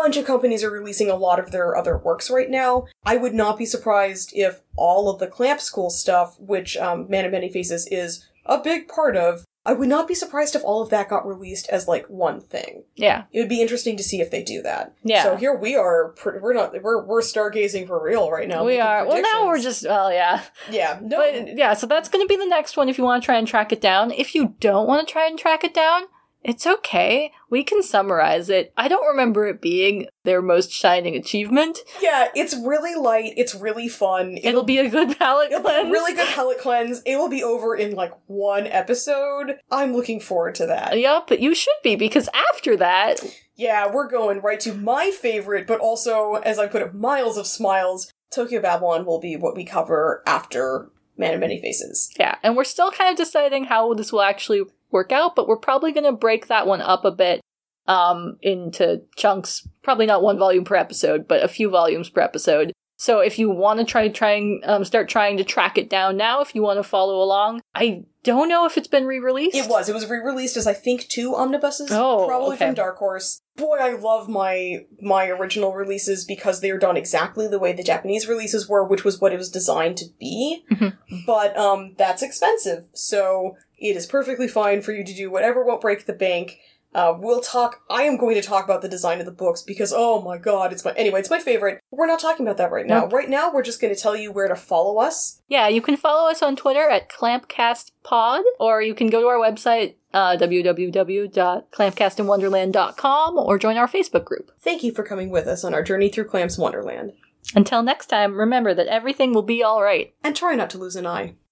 bunch of companies are releasing a lot of their other works right now. I would not be surprised if all of the Clamp School stuff, which um, Man of Many Faces is a big part of, I would not be surprised if all of that got released as, like, one thing. Yeah. It would be interesting to see if they do that. Yeah. So here we are, pr- we're not, we're, we're stargazing for real right now. We are. Well, now we're just, well, yeah. Yeah. No. But, yeah, so that's going to be the next one if you want to try and track it down. If you don't want to try and track it down, it's okay. We can summarize it. I don't remember it being their most shining achievement. Yeah, it's really light. It's really fun. It'll, it'll be a good palate it'll cleanse. Be a really good palate cleanse. It will be over in, like, one episode. I'm looking forward to that. Yep, but you should be, because after that... Yeah, we're going right to my favorite, but also, as I put it, miles of smiles. Tokyo Babylon will be what we cover after Man of Many Faces. Yeah, and we're still kind of deciding how this will actually work out, but we're probably going to break that one up a bit um, into chunks. Probably not one volume per episode, but a few volumes per episode. So if you want to try trying um, start trying to track it down now, if you want to follow along, I don't know if it's been re-released. It was. It was re-released as, I think, two omnibuses. Oh, probably okay. from Dark Horse. Boy, I love my my original releases because they are done exactly the way the Japanese releases were, which was what it was designed to be. Mm-hmm. But um, that's expensive, so it is perfectly fine for you to do whatever won't break the bank. Uh, we'll talk, I am going to talk about the design of the books because, oh my god, it's my, anyway, it's my favorite. We're not talking about that right now. Nope. Right now, we're just going to tell you where to follow us. Yeah, you can follow us on Twitter at ClampcastPod, or you can go to our website, uh, w w w dot clampcast in wonderland dot com, or join our Facebook group. Thank you for coming with us on our journey through Clamp's Wonderland. Until next time, remember that everything will be alright. And try not to lose an eye.